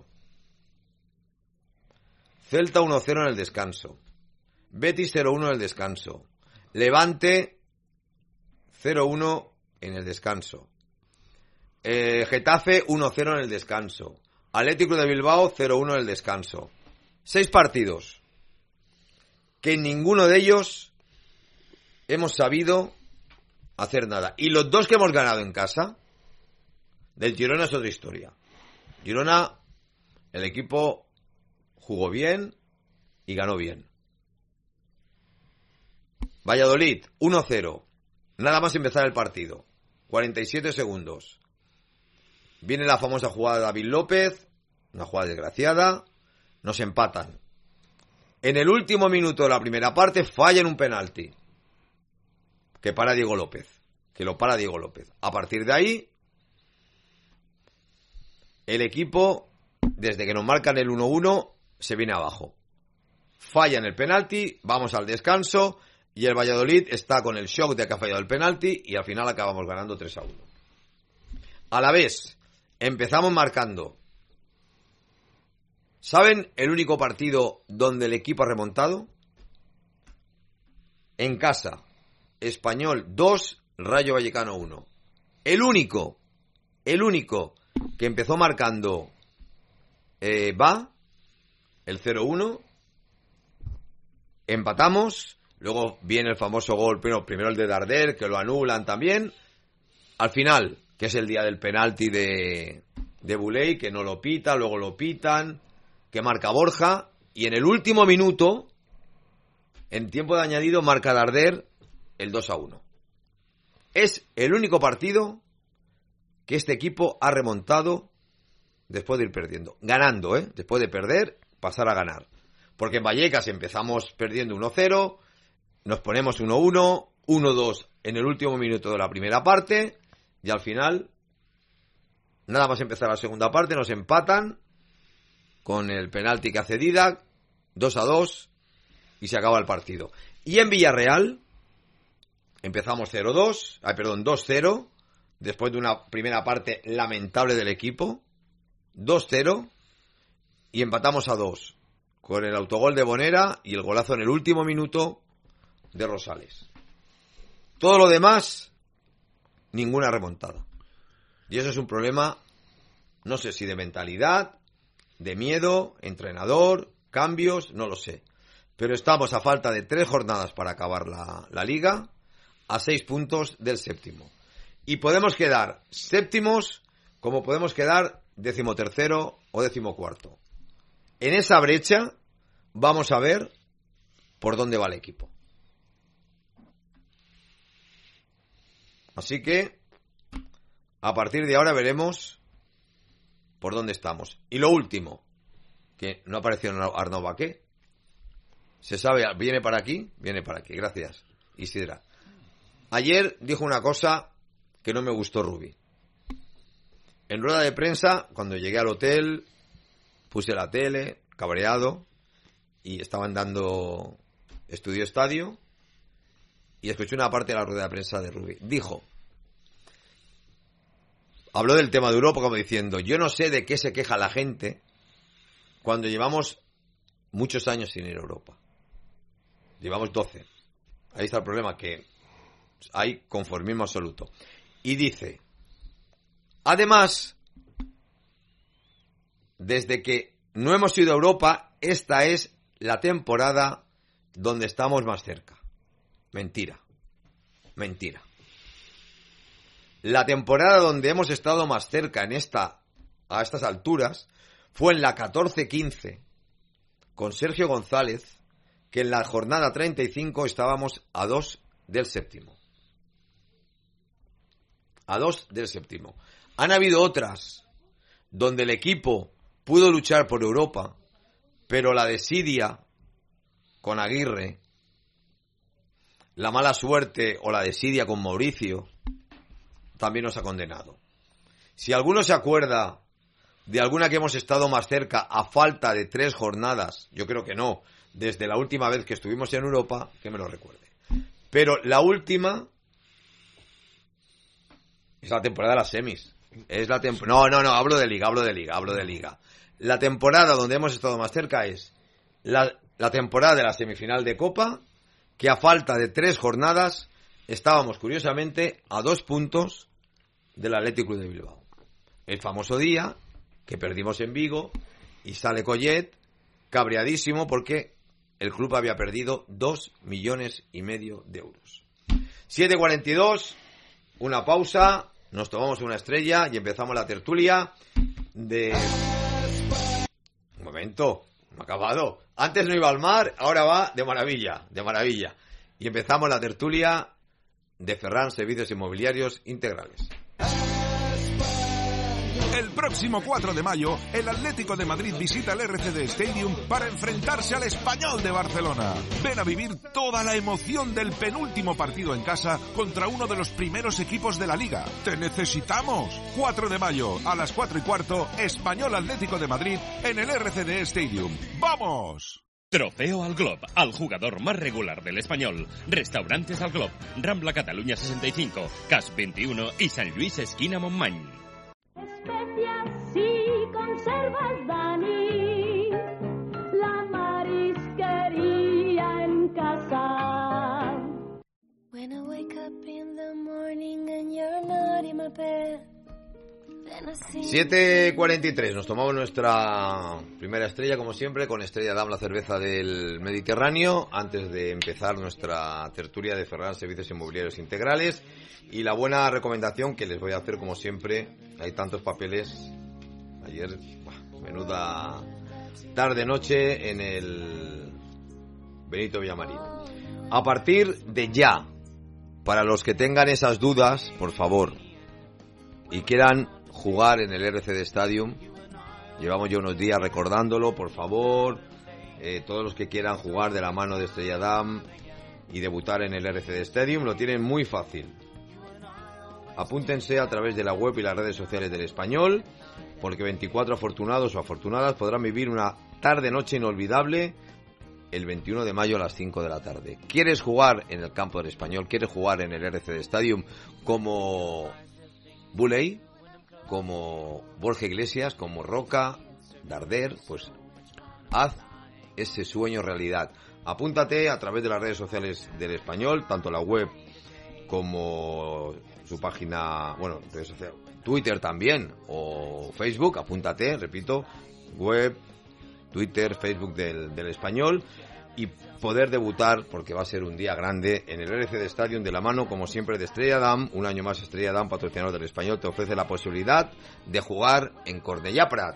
Celta uno cero en el descanso. Betis cero uno en el descanso. Levante cero uno en el descanso. Eh, Getafe uno cero en el descanso. Atlético de Bilbao cero uno en el descanso. Seis partidos que en ninguno de ellos hemos sabido hacer nada. Y los dos que hemos ganado en casa, del Girona es otra historia. Girona, el equipo jugó bien y ganó bien. Valladolid, uno cero. Nada más empezar el partido. cuarenta y siete segundos. Viene la famosa jugada de David López, una jugada desgraciada. Nos empatan. En el último minuto de la primera parte fallan un penalti que para Diego López. Que lo para Diego López. A partir de ahí, el equipo, desde que nos marcan el uno uno, se viene abajo. Fallan el penalti, vamos al descanso y el Valladolid está con el shock de que ha fallado el penalti y al final acabamos ganando tres a uno. A la vez, empezamos marcando. ¿Saben el único partido donde el equipo ha remontado? En casa. Español dos, Rayo Vallecano uno. El único, el único que empezó marcando eh, va, el cero uno, empatamos, luego viene el famoso gol, pero primero el de Darder, que lo anulan también, al final, que es el día del penalti de, de Buley, que no lo pita, luego lo pitan, que marca Borja, y en el último minuto, en tiempo de añadido, marca Darder el dos a uno. Es el único partido que este equipo ha remontado después de ir perdiendo. Ganando, ¿eh? Después de perder, pasar a ganar. Porque en Vallecas empezamos perdiendo uno cero, nos ponemos uno uno, uno dos en el último minuto de la primera parte, y al final, nada más empezar la segunda parte, nos empatan con el penalti que hace Didac, dos a dos, y se acaba el partido. Y en Villarreal empezamos cero dos, ay, perdón, dos cero, después de una primera parte lamentable del equipo, dos cero, y empatamos a dos, con el autogol de Bonera y el golazo en el último minuto de Rosales. Todo lo demás, ninguna remontada. Y eso es un problema, no sé si de mentalidad, de miedo, entrenador, cambios, no lo sé. Pero estamos a falta de tres jornadas para acabar la, la liga, a seis puntos del séptimo. Y podemos quedar séptimos como podemos quedar decimotercero o decimocuarto. En esa brecha vamos a ver por dónde va el equipo. Así que a partir de ahora veremos por dónde estamos. Y lo último, que no apareció Arnau Baqué. Se sabe, viene para aquí, viene para aquí. Gracias, Isidra. Ayer dijo una cosa que no me gustó Rubi. En rueda de prensa, cuando llegué al hotel, Puse la tele, cabreado, y estaban dando Estudio Estadio, y escuché una parte de la rueda de prensa de Rubí. Dijo, habló del tema de Europa como diciendo, yo no sé de qué se queja la gente cuando llevamos muchos años sin ir a Europa. Llevamos doce. Ahí está el problema, que hay conformismo absoluto. Y dice, además, desde que no hemos ido a Europa, esta es la temporada donde estamos más cerca. Mentira. Mentira. La temporada donde hemos estado más cerca en esta, a estas alturas fue en la catorce quince con Sergio González, que en la jornada treinta y cinco estábamos a dos del séptimo. A dos del séptimo. Han habido otras donde el equipo pudo luchar por Europa, pero la desidia con Aguirre, la mala suerte o la desidia con Mauricio, también nos ha condenado. Si alguno se acuerda de alguna que hemos estado más cerca a falta de tres jornadas, yo creo que no, desde la última vez que estuvimos en Europa, que me lo recuerde. Pero la última es la temporada de las semis. Es la temp- no, no, no, hablo de liga, hablo de liga, hablo de liga. La temporada donde hemos estado más cerca es la, la temporada de la semifinal de Copa, que a falta de tres jornadas estábamos curiosamente a dos puntos del Athletic Club de Bilbao. El famoso día que perdimos en Vigo y sale Collet cabreadísimo porque el club había perdido dos millones y medio de euros. siete cuarenta y dos, una pausa, nos tomamos una estrella y empezamos la tertulia de... Un momento, no ha acabado. Antes no iba al mar, ahora va de maravilla, de maravilla. Y empezamos la tertulia de Ferran Servicios Inmobiliarios Integrales. El próximo cuatro de mayo, el Atlético de Madrid visita el R C D Stadium para enfrentarse al Español de Barcelona. Ven a vivir toda la emoción del penúltimo partido en casa contra uno de los primeros equipos de la Liga. ¡Te necesitamos! cuatro de mayo, a las cuatro y cuarto, Español Atlético de Madrid en el R C D Stadium. ¡Vamos! Trofeo al Glob, al jugador más regular del Español. Restaurantes al Glob, Rambla Cataluña sesenta y cinco, Cas veintiuno y San Luis esquina Montmany. Especias y conservas, Dani, la marisquería en casa. When I wake up in the morning and you're not in my bed. siete cuarenta y tres, nos tomamos nuestra primera estrella, como siempre, con Estrella Damm, la cerveza del Mediterráneo, antes de empezar nuestra tertulia de Ferran Servicios Inmobiliarios Integrales. Y la buena recomendación que les voy a hacer, como siempre, hay tantos papeles. Ayer, bah, menuda tarde-noche en el Benito Villamarín. A partir de ya, para los que tengan esas dudas, por favor, y quieran jugar en el R C D Stadium, llevamos ya unos días recordándolo, por favor, eh, todos los que quieran jugar de la mano de Estrella Damm y debutar en el R C D Stadium, lo tienen muy fácil. Apúntense a través de la web y las redes sociales del Español, porque veinticuatro afortunados o afortunadas podrán vivir una tarde-noche inolvidable el veintiuno de mayo a las cinco de la tarde. ¿Quieres jugar en el campo del Español? ¿Quieres jugar en el R C D Stadium como Buley, como Borja Iglesias, como Roca, Darder? Pues haz ese sueño realidad. Apúntate a través de las redes sociales del Español, tanto la web como su página, bueno, redes sociales, Twitter también, o Facebook. Apúntate, repito, web, Twitter, Facebook del, del Español, y poder debutar, porque va a ser un día grande, en el R C D Stadium, de la mano, como siempre, de Estrella Damm. Un año más Estrella Damm, patrocinador del Español, te ofrece la posibilidad de jugar en Cornellà Prat.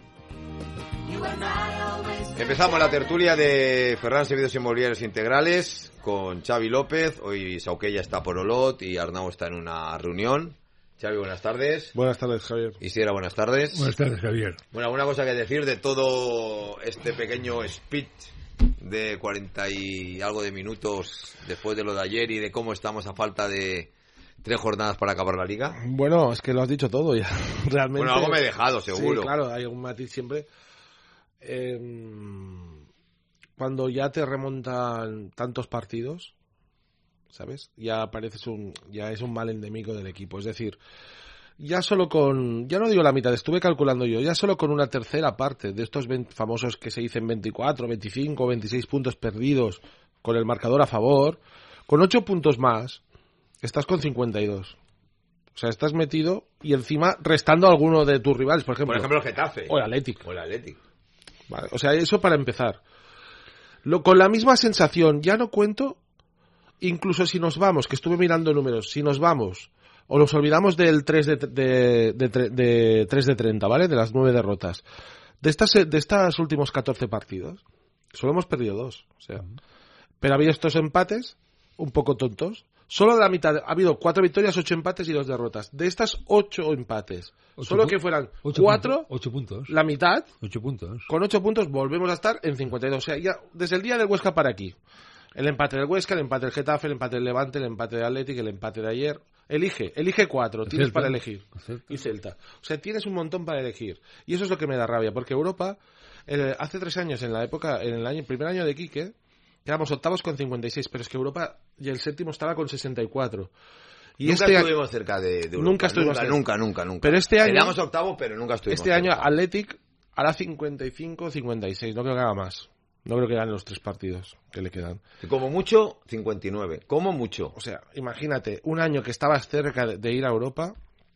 Empezamos la tertulia de Ferran Servicios Inmobiliarios Integrales con Xavi López. Hoy Sauquella está por Olot y Arnau está en una reunión. Xavi, buenas tardes. Buenas tardes, Javier. Isidra, buenas tardes. Buenas tardes, Javier. Bueno, alguna cosa que decir de todo este pequeño speech de cuarenta y algo de minutos después de lo de ayer y de cómo estamos a falta de tres jornadas para acabar la liga. Bueno, es que lo has dicho todo ya, realmente. Bueno, algo me he dejado, seguro. Sí, claro, hay un matiz siempre. eh, cuando ya te remontan tantos partidos, ¿sabes? Ya pareces un, ya es un mal endémico del equipo. Es decir, ya solo con, ya no digo la mitad, estuve calculando yo, ya solo con una tercera parte de estos veinte famosos que se dicen veinticuatro, veinticinco, veintiséis puntos perdidos con el marcador a favor, con ocho puntos más, estás con cincuenta y dos. O sea, estás metido y encima restando a alguno de tus rivales, por ejemplo. Por ejemplo, el Getafe. O el Atlético. O el Atlético. Vale, o sea, eso para empezar. Lo, con la misma sensación, ya no cuento, incluso si nos vamos, que estuve mirando números, si nos vamos, o nos olvidamos del tres de, de, de, de, de tres de treinta, ¿vale? De las nueve derrotas. De estas, de estos últimos catorce partidos, solo hemos perdido dos. O sea, pero ha habido estos empates un poco tontos. Solo de la mitad, ha habido cuatro victorias, ocho empates y dos derrotas. De estas ocho empates, ocho solo que fueran ocho cuatro, puntos, ocho puntos, la mitad, ocho puntos. Con ocho puntos volvemos a estar en cincuenta y dos. O sea, ya desde el día del Huesca para aquí. El empate del Huesca, el empate del Getafe, el empate del Levante, el empate del Atlético, el empate de ayer. Elige, elige cuatro, El tienes Celta, para elegir. el Celta. Y Celta. O sea, tienes un montón para elegir. Y eso es lo que me da rabia, porque Europa, eh, hace tres años, en la época, en el año, primer año de Quique, éramos octavos con cincuenta y seis, pero es que Europa, y el séptimo estaba con sesenta y cuatro. Y nunca este estuvimos cerca de, de Europa. Nunca estuvimos nunca, cerca. nunca, nunca, nunca. Pero este año... Quedamos octavos, pero nunca estuvimos Este año cerca. Athletic hará cincuenta y cinco, cincuenta y seis. No creo que haga más. No creo que gane los tres partidos que le quedan. Como mucho, cincuenta y nueve. Como mucho. O sea, imagínate, un año que estabas cerca de, de ir a Europa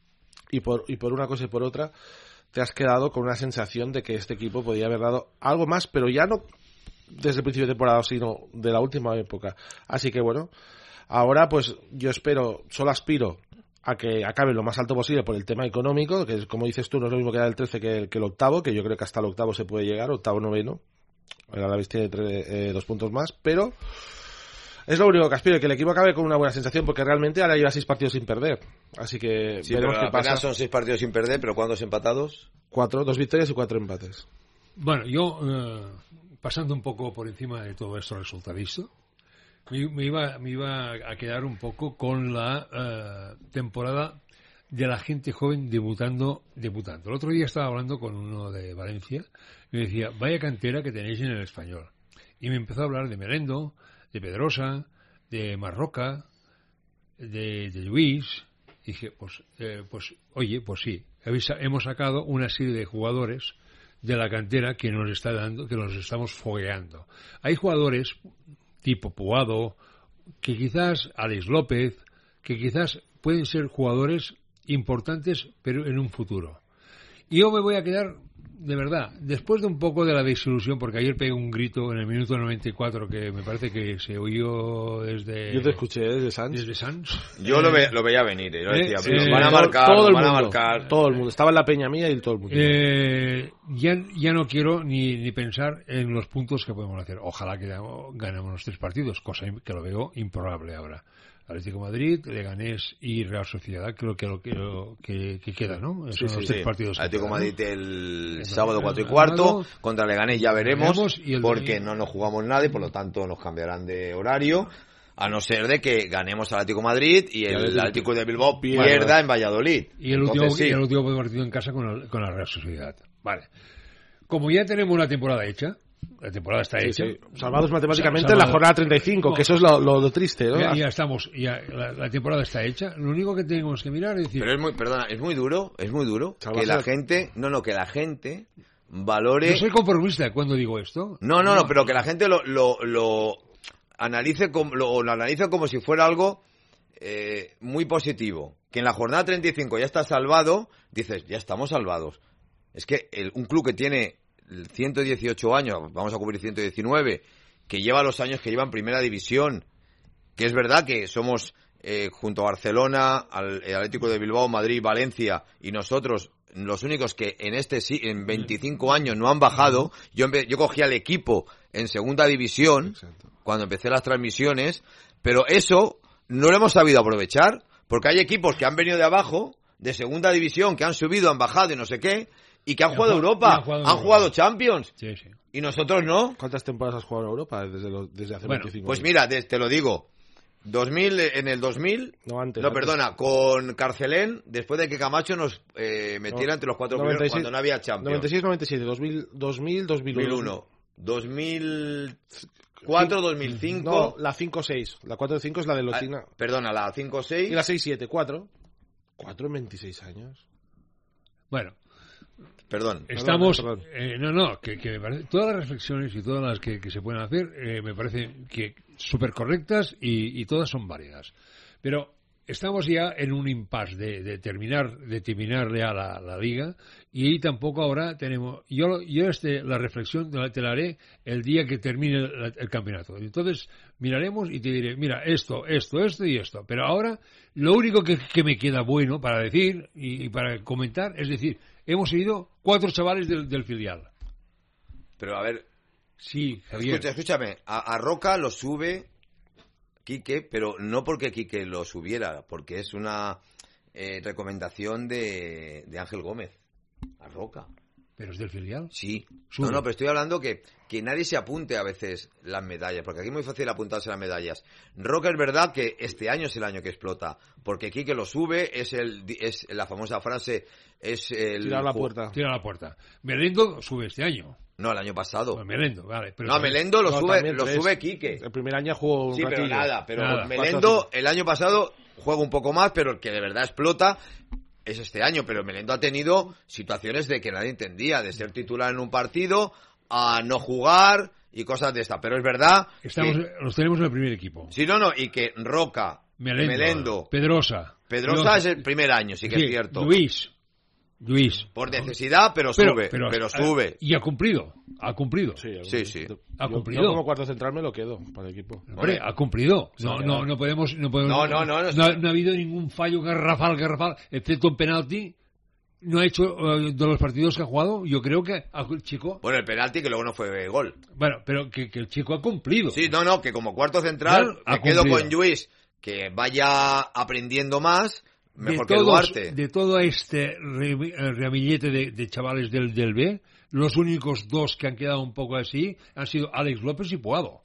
y por, y por una cosa y por otra te has quedado con una sensación de que este equipo podía haber dado algo más, pero ya no desde el principio de temporada, sino de la última época. Así que bueno, ahora pues yo espero, solo aspiro a que acabe lo más alto posible por el tema económico, que como dices tú, no es lo mismo que el trece que el, que el octavo, que yo creo que hasta el octavo se puede llegar, octavo, noveno. El Alavés tiene tres, eh, dos puntos más, pero es lo único que aspiro, que el equipo acabe con una buena sensación, porque realmente ahora lleva seis partidos sin perder. Así que Sí, veremos pero qué pasa. apenas son seis partidos sin perder, pero ¿cuántos empatados? Cuatro, dos victorias y cuatro empates. Bueno, yo, eh, pasando un poco por encima de todo esto resultadista, me, me, iba, me iba a quedar un poco con la eh, temporada de la gente joven debutando, debutando. El otro día estaba hablando con uno de Valencia y me decía, vaya cantera que tenéis en el Español. Y me empezó a hablar de Merendo, de Pedrosa, de Marroca, de, de Luis. Y dije, pues, eh, pues, oye, pues sí, hemos sacado una serie de jugadores de la cantera que nos está dando, que nos estamos fogueando. Hay jugadores tipo Puado, que quizás Alex López, que quizás pueden ser jugadores importantes, pero en un futuro. Y yo me voy a quedar, de verdad, después de un poco de la desilusión, porque ayer pegué un grito en el minuto noventa y cuatro que me parece que se oyó desde... Yo te escuché desde Sanz. Desde Sanz. Yo eh, lo, ve, lo veía venir, eh, yo decía, eh, pero eh, van a todo- marcar, todo el van a mundo, marcar. todo el mundo. Estaba en la peña mía y todo el mundo. Eh, ya, ya no quiero ni, ni pensar en los puntos que podemos hacer. Ojalá que ganemos los tres partidos, cosa que lo veo improbable ahora. Atlético de Madrid, Leganés y Real Sociedad, creo que lo que, lo que, que queda, ¿no? Son Sí, los sí, tres Sí, partidos. que Atlético de quedan, ¿no? Madrid el El sábado sábado, cuatro y el cuarto, sábado. contra Leganés ya veremos, Veremos, y el porque domingo. no nos jugamos nada y por lo tanto nos cambiarán de horario, a no ser de que ganemos al Atlético de Madrid y el Atlético Atlético de Bilbao pierda. pierda en Valladolid. Y el, Entonces, último, sí. y el último partido en casa con, el- con la Real Sociedad. Vale. Como ya tenemos una temporada hecha, la temporada está Sí, hecha. sí. Salvados matemáticamente Salvado. en la jornada treinta y cinco, que eso es lo, lo, lo triste, ¿no? Ya, ya estamos, ya, la, la temporada está hecha. Lo único que tenemos que mirar es decir, Pero es muy, perdona, es muy duro, es muy duro Salvarse que la de- gente, no, no, que la gente valore... yo soy conformista cuando digo esto. No, no, no, pero que la gente lo, lo, lo analice como, lo, lo analice como si fuera algo eh, muy positivo. Que en la jornada treinta y cinco ya está salvado, dices, ya estamos salvados. Es que el, un club que tiene ciento dieciocho años, vamos a cubrir ciento diecinueve, que lleva los años que lleva en primera división, que es verdad que somos eh, junto a Barcelona, al el Atlético de Bilbao, Madrid, Valencia y nosotros los únicos que en este sí, en veinticinco años no han bajado. Yo empe- yo cogí al equipo en segunda división Exacto. cuando empecé las transmisiones, pero eso no lo hemos sabido aprovechar, porque hay equipos que han venido de abajo, de segunda división, que han subido, han bajado y no sé qué, y que han Y han jugado jugado- Europa, y han jugado han Europa. jugado Champions, Sí, sí. y nosotros no. ¿Cuántas temporadas has jugado en Europa desde, lo- desde hace Bueno, veinticinco Pues años? mira, te, te lo digo, dos mil, en el dos mil, No, antes, no, antes. perdona, con Carcelén, después de que Camacho nos eh, metiera No, entre los cuatro noventa y primeros seis, cuando no había Champions. noventa y seis noventa y siete, dos mil, dos mil, dos mil uno. dos mil cuatro, dos mil cinco. No, la cinco seis. La cuatro cinco es la de Locina. Ah, perdona, la cinco seis. Y la seis siete, cuatro. cuatro en veintiséis años. Bueno, Perdón. estamos... perdón. eh, no, no, que, que me parece, todas las reflexiones y todas las que, que se pueden hacer eh, me parecen que súper correctas y, y todas son válidas. Pero estamos ya en un impasse de, de terminar de terminar ya la, la liga y tampoco ahora tenemos... Yo, yo este, la reflexión te la, te la haré el día que termine el, el campeonato. Entonces miraremos y te diré, mira, esto, esto, esto y esto. Pero ahora lo único que, que me queda bueno para decir y, y para comentar es decir, hemos seguido cuatro chavales del, del filial. Pero a ver, Sí, Javier. escucha, escúchame, a, a Roca lo sube Quique, pero no porque Quique lo subiera, porque es una eh, recomendación de, de Ángel Gómez. A Roca. ¿Pero es del filial? Sí. Sube. No, no, pero estoy hablando que, que nadie se apunte a veces las medallas, porque aquí es muy fácil apuntarse las medallas. Roca es verdad que este año es el año que explota, porque Quique lo sube, es el es la famosa frase, es el... Tirar la puerta. Tira la puerta. Melendo sube este año. No, el año pasado. Pues Melendo, vale. Pero No, Melendo lo No, sube también lo tres. sube Quique. El primer año jugó un Sí, pero ratillo. nada, pero Nada. Melendo el año pasado juega un poco más, pero el que de verdad explota es este año, pero Melendo ha tenido situaciones de que nadie entendía, de ser titular en un partido, a no jugar y cosas de esta, pero es verdad Estamos, que, los tenemos en el primer equipo. sí, no, no, y que Roca, Melendo, Melendo, Pedrosa. Pedrosa Pedrosa. es el primer año, sí que Sí, es cierto, Luis. Luis. por necesidad, pero, Pero- sube, pero- pero, eh, sube. Y ha cumplido. Ha cumplido. Sí, Sí, sí. Ha Yo- cumplido. Yo como cuarto central me lo quedo para el equipo. Hombre, ha cumplido. No, Sí, no, claro. no podemos, no podemos. No, no, no, no. No, ha- no ha habido ningún fallo garrafal, garrafal, excepto en penalti. No ha hecho eh, de los partidos que ha jugado. Yo creo que ha- el chico. Bueno, el penalti que luego no fue gol. Bueno, pero que, que el chico ha cumplido. Sí, no, no, que como cuarto central Claro, ha me quedo cumplido. con Lluís, que vaya aprendiendo más, mejor de que todos, Duarte. de todo este re- eh, ramillete de, de chavales del, del B, los únicos dos que han quedado un poco así han sido Alex López y Puado.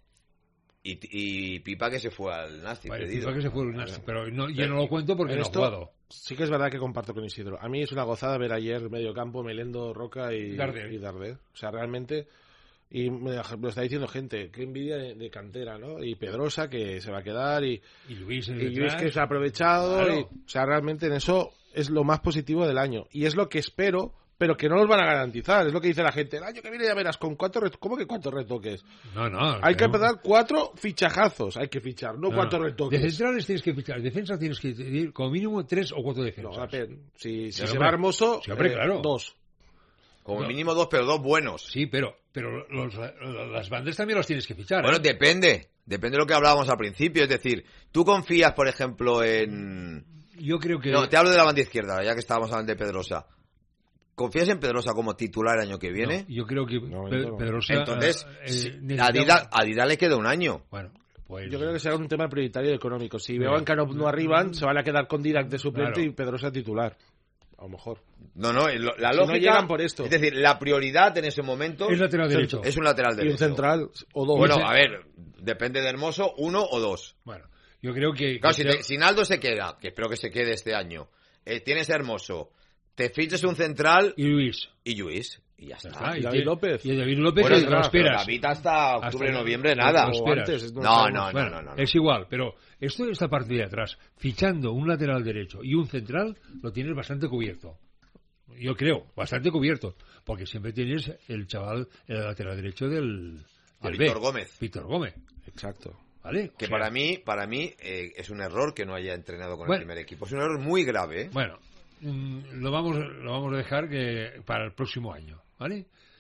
Y, y Pipa que se fue al Nasti, Vale, pedido. FIFA que se fue un Nasti, pero no, yo no lo cuento porque En no ha esto, jugado. sí que es verdad que comparto con Isidro. A mí es una gozada ver ayer medio campo, Melendo, Roca y Darder. y Darder. O sea, realmente... Y me lo está diciendo gente, qué envidia de, de cantera, ¿no? Y Pedrosa, que se va a quedar, y, Y Luis, y en Luis, detrás. que se ha aprovechado. Claro. y- o sea, realmente en eso es lo más positivo del año. Y es lo que espero, pero que no nos van a garantizar. Es lo que dice la gente. El año que viene ya verás con cuatro retoques. ¿Cómo que cuatro retoques? No, no. Hay que tenemos- empezar cuatro fichajazos. Hay que fichar, no, no, cuatro no. retoques. De centrales tienes que fichar. Defensa tienes que tener como mínimo tres o cuatro No, defensas. a ver, si, si Sí, se hombre. va Hermoso, Sí, hombre, eh, claro. dos. Como No. mínimo dos, pero dos buenos. Sí, pero, pero los- las bandas también las tienes que fichar. Bueno, ¿eh? depende. Depende de lo que hablábamos al principio. Es decir, tú confías, por ejemplo, en... Yo creo que... No, te hablo de la banda izquierda, ya que estábamos hablando de Pedrosa. ¿Confías en Pedrosa como titular el año que viene? No, yo creo que No, Pe- yo no. Pedrosa... Entonces, eh, si- necesitamos- a Dida, a Dida le queda un año. Bueno, pues... Yo creo que será un tema prioritario económico. Si Mira. vean que no, no arriban, se van a quedar con Didac de suplente Claro. y Pedrosa titular. A lo mejor. No, no, lo- la Si no lógica... llegan por esto. Es decir, la prioridad en ese momento Es lateral derecho. es un lateral Y un derecho. central o dos. Bueno, Ese- a ver, depende de Hermoso, uno o dos. Bueno, yo creo que... Claro, que si, sea- te- si Naldo se queda, que espero que se quede este año, eh, tienes Hermoso, te fiches un central Y Luis. y Lluís, y ya Ya está. está, y y David te- López. Y David López Bueno, que no, lo pero esperas. David hasta octubre, Hasta- noviembre, nada. lo O esperas. antes, no No, sabemos. no, Bueno, no, no, no. es igual, pero esto esta parte de atrás, fichando un lateral derecho y un central, lo tienes bastante cubierto. Yo creo, bastante cubierto, porque siempre tienes el chaval, el lateral derecho del, A del Víctor B, Gómez. Víctor Gómez, Exacto. ¿vale? Que O sea, para mí, para mí eh, es un error que no haya entrenado con Bueno. el primer equipo. Es un error muy grave, ¿eh? Bueno, mm, lo vamos lo vamos a dejar que para el próximo año, ¿vale?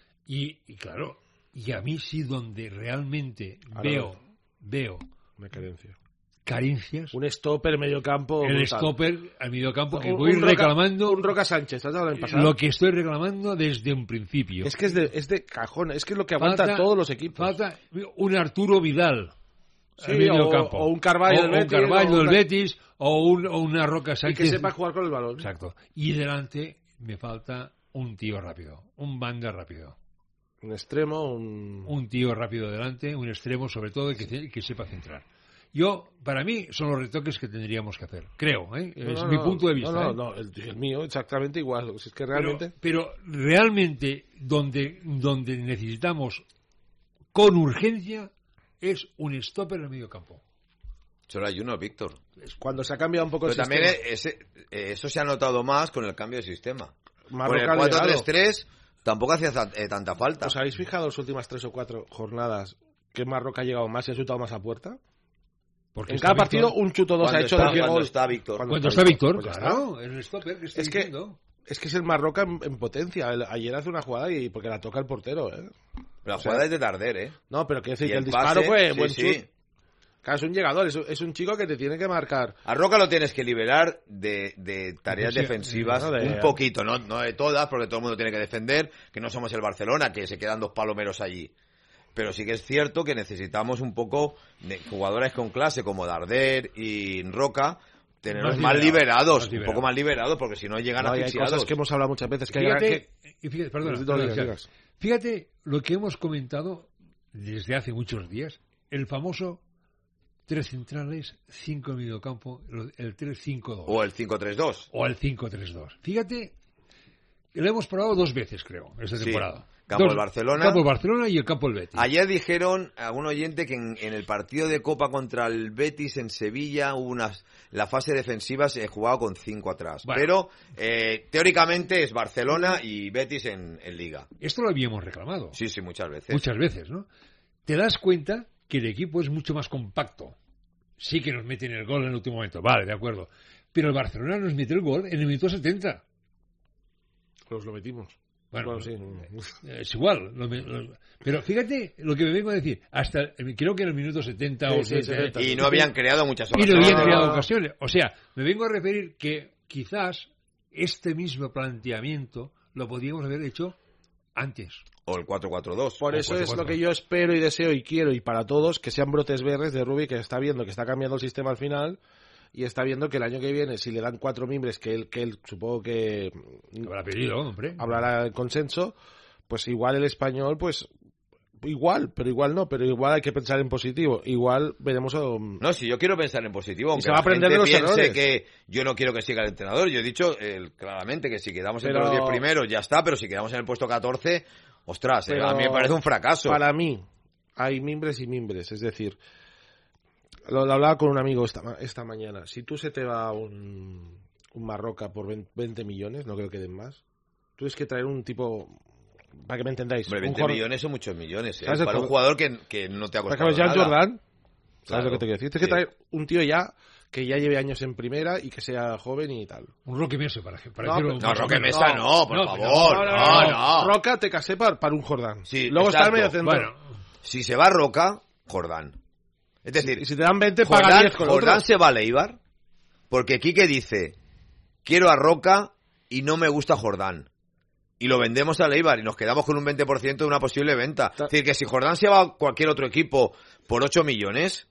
Y, y claro, y a mí sí donde realmente Ahora veo veo Una carencia. carencias, Un stopper medio campo. el brutal. stopper al mediocampo que Un- voy un Roca- reclamando Un Roca Sánchez, ¿has dado en pasado? lo que estoy reclamando desde un principio. Es que es de, es de cajón, es que es lo que aguanta Falta- todos los equipos. Falta un Arturo Vidal Sí, al medio o- campo. o un Carvalho o, del o un Betis, Carvalho o del una- Betis o, un- o una Roca Y Sánchez. que sepa jugar con el balón. Exacto. Y delante me falta un tío rápido, un banda rápido. Un extremo, un... Un tío rápido delante, un extremo sobre todo que, que sepa centrar. Yo, para mí, son los retoques que tendríamos que hacer. Creo, ¿eh? No, es no, mi no, punto de vista. No, no, ¿eh? no, el, el mío exactamente igual. Si es que realmente... Pero, pero realmente, donde, donde necesitamos con urgencia es un stopper en el medio campo. Solo hay uno, Víctor. Cuando se ha cambiado un poco Pero el también sistema... ese, eso se ha notado más con el cambio de sistema. Marroca Con el ha cuatro liderado. tres tres tampoco hacía ta- eh, tanta falta. ¿Os habéis fijado las últimas tres o cuatro jornadas que Marroca ha llegado más y ha chutado más a puerta? Porque En está cada partido Víctor- un chuto o dos Cuando ha hecho está- de diez cuando goles. está Víctor. Cuando está Víctor, pues ya está. claro, el stopper que estoy Es que- diciendo. Es que es el Marroca en, en potencia. El- ayer hace una jugada y porque la toca el portero, ¿eh? La o sea, jugada es de Darder, ¿eh? No, pero quiero decir Y que el, el disparo pase, fue sí, buen sí. chut. Claro, es un llegador, es, un- es un chico que te tiene que marcar. A Roca lo tienes que liberar de, de tareas Sí, defensivas no, de- un poquito, no, no de todas, porque todo el mundo tiene que defender, que no somos el Barcelona, que se quedan dos palomeros allí. Pero sí que es cierto que necesitamos un poco de jugadores con clase como Darder y Roca, tenerlos Más más, liberado, liberados, más un liberado. poco más liberados, porque si no llegan No, y hay asfixiados. cosas que hemos hablado muchas veces. Que hay Fíjate, que- y fíjate, perdona, No, perdona, digas, Xavi. digas. Fíjate lo que hemos comentado desde hace muchos días, el famoso tres centrales, cinco en medio campo, el tres cinco dos. O el cinco tres dos. O el cinco tres dos. Fíjate, lo hemos probado dos veces, creo, esta Sí. temporada. Campo Dos- del Barcelona. Campo del Barcelona y el campo del Betis. Ayer dijeron a un oyente que en, en el partido de Copa contra el Betis en Sevilla hubo unas, la fase defensiva se jugaba con cinco atrás. Bueno. Pero eh, teóricamente es Barcelona y Betis en, en Liga. Esto lo habíamos reclamado Sí, sí, muchas veces. muchas veces, ¿no? Te das cuenta que el equipo es mucho más compacto. Sí que nos meten el gol en el último momento, vale, de acuerdo. Pero el Barcelona nos metió el gol en el minuto setenta. Pues lo metimos. Bueno, Bueno, sí. es igual. Lo, lo, pero fíjate lo que me vengo a decir. Hasta, creo que en el minuto setenta Sí, o sí, setenta, setenta. Y no habían creado muchas y no ocasiones. habían no, creado no. ocasiones. O sea, me vengo a referir que quizás este mismo planteamiento lo podíamos haber hecho antes. O el cuatro cuatro dos. Por O eso cuatro, es cuatro. lo que yo espero y deseo y quiero y para todos que sean brotes verdes de Rubi, que está viendo que está cambiando el sistema al final y está viendo que el año que viene, si le dan cuatro mimbres, que él, que él supongo que Habrá pedido, hombre. hablará el consenso, pues igual el español, pues igual, pero igual no, pero igual hay que pensar en positivo. Igual veremos... um, No, si yo quiero pensar en positivo, aunque se va a la aprender gente de los piense errores. que yo no quiero que siga el entrenador. Yo he dicho eh, claramente que si quedamos entre Pero- los diez primeros ya está, pero si quedamos en el puesto catorce, ostras, eh, Pero a mí me parece un fracaso. Para mí hay mimbres y mimbres, es decir, lo, lo hablaba con un amigo esta, ma- esta mañana. Si tú se te va un, un Marroca por veinte millones, no creo que den más, tú tienes que traer un tipo, para que me entendáis, Hombre, un veinte jor- millones son muchos millones, eh, ¿Sabes el para un co- jugador que, que no te ha para que costado me llame nada. Jordan, ¿sabes Claro, lo que te quiero decir? Tienes sí. que traer un tío ya que ya lleve años en primera y que sea joven y tal. Un Roque Mesa, para, para No, decirlo pero- No, más o Roque menos. Mesa no, por No, favor, no, no. Roca te casé para, para un Jordan. Sí, Luego está el exacto. medio centro. Bueno, Si se va Roca, Jordán. Es decir, Y si te dan veinte, paga Jordán, diez con el Jordán otro. se va a Leibar porque Quique dice, quiero a Roca y no me gusta Jordán. Y lo vendemos a Leibar y nos quedamos con un veinte por ciento de una posible venta. Ta- Es decir, que si Jordán se va a cualquier otro equipo por ocho millones,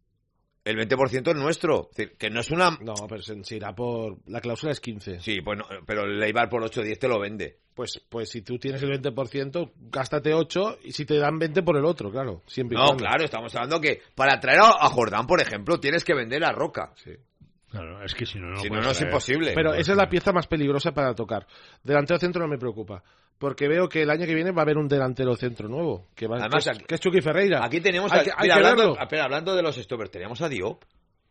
el veinte por ciento es nuestro. Es decir, que no es una... No, pero se, se irá por... La cláusula es quince. Sí, pues no, pero el Leibar por ocho o diez te lo vende. Pues, pues si tú tienes el veinte por ciento, gástate ocho y si te dan veinte por el otro, claro. Siempre y No, cuando. claro, estamos hablando que para traer a, a Jordán, por ejemplo, tienes que vender a Roca. Sí. claro, es que si no, no, Si no, puedes no es traer. imposible. Pero esa es la pieza más peligrosa para tocar. Delantero centro no me preocupa. Porque veo que el año que viene va a haber un delantero centro nuevo. Que, va, Además, que, es, aquí- que es Chucky Ferreira. Aquí tenemos Hay a, que- hay mira, que hablando, verlo. espera, hablando de los stoppers, teníamos a Diop.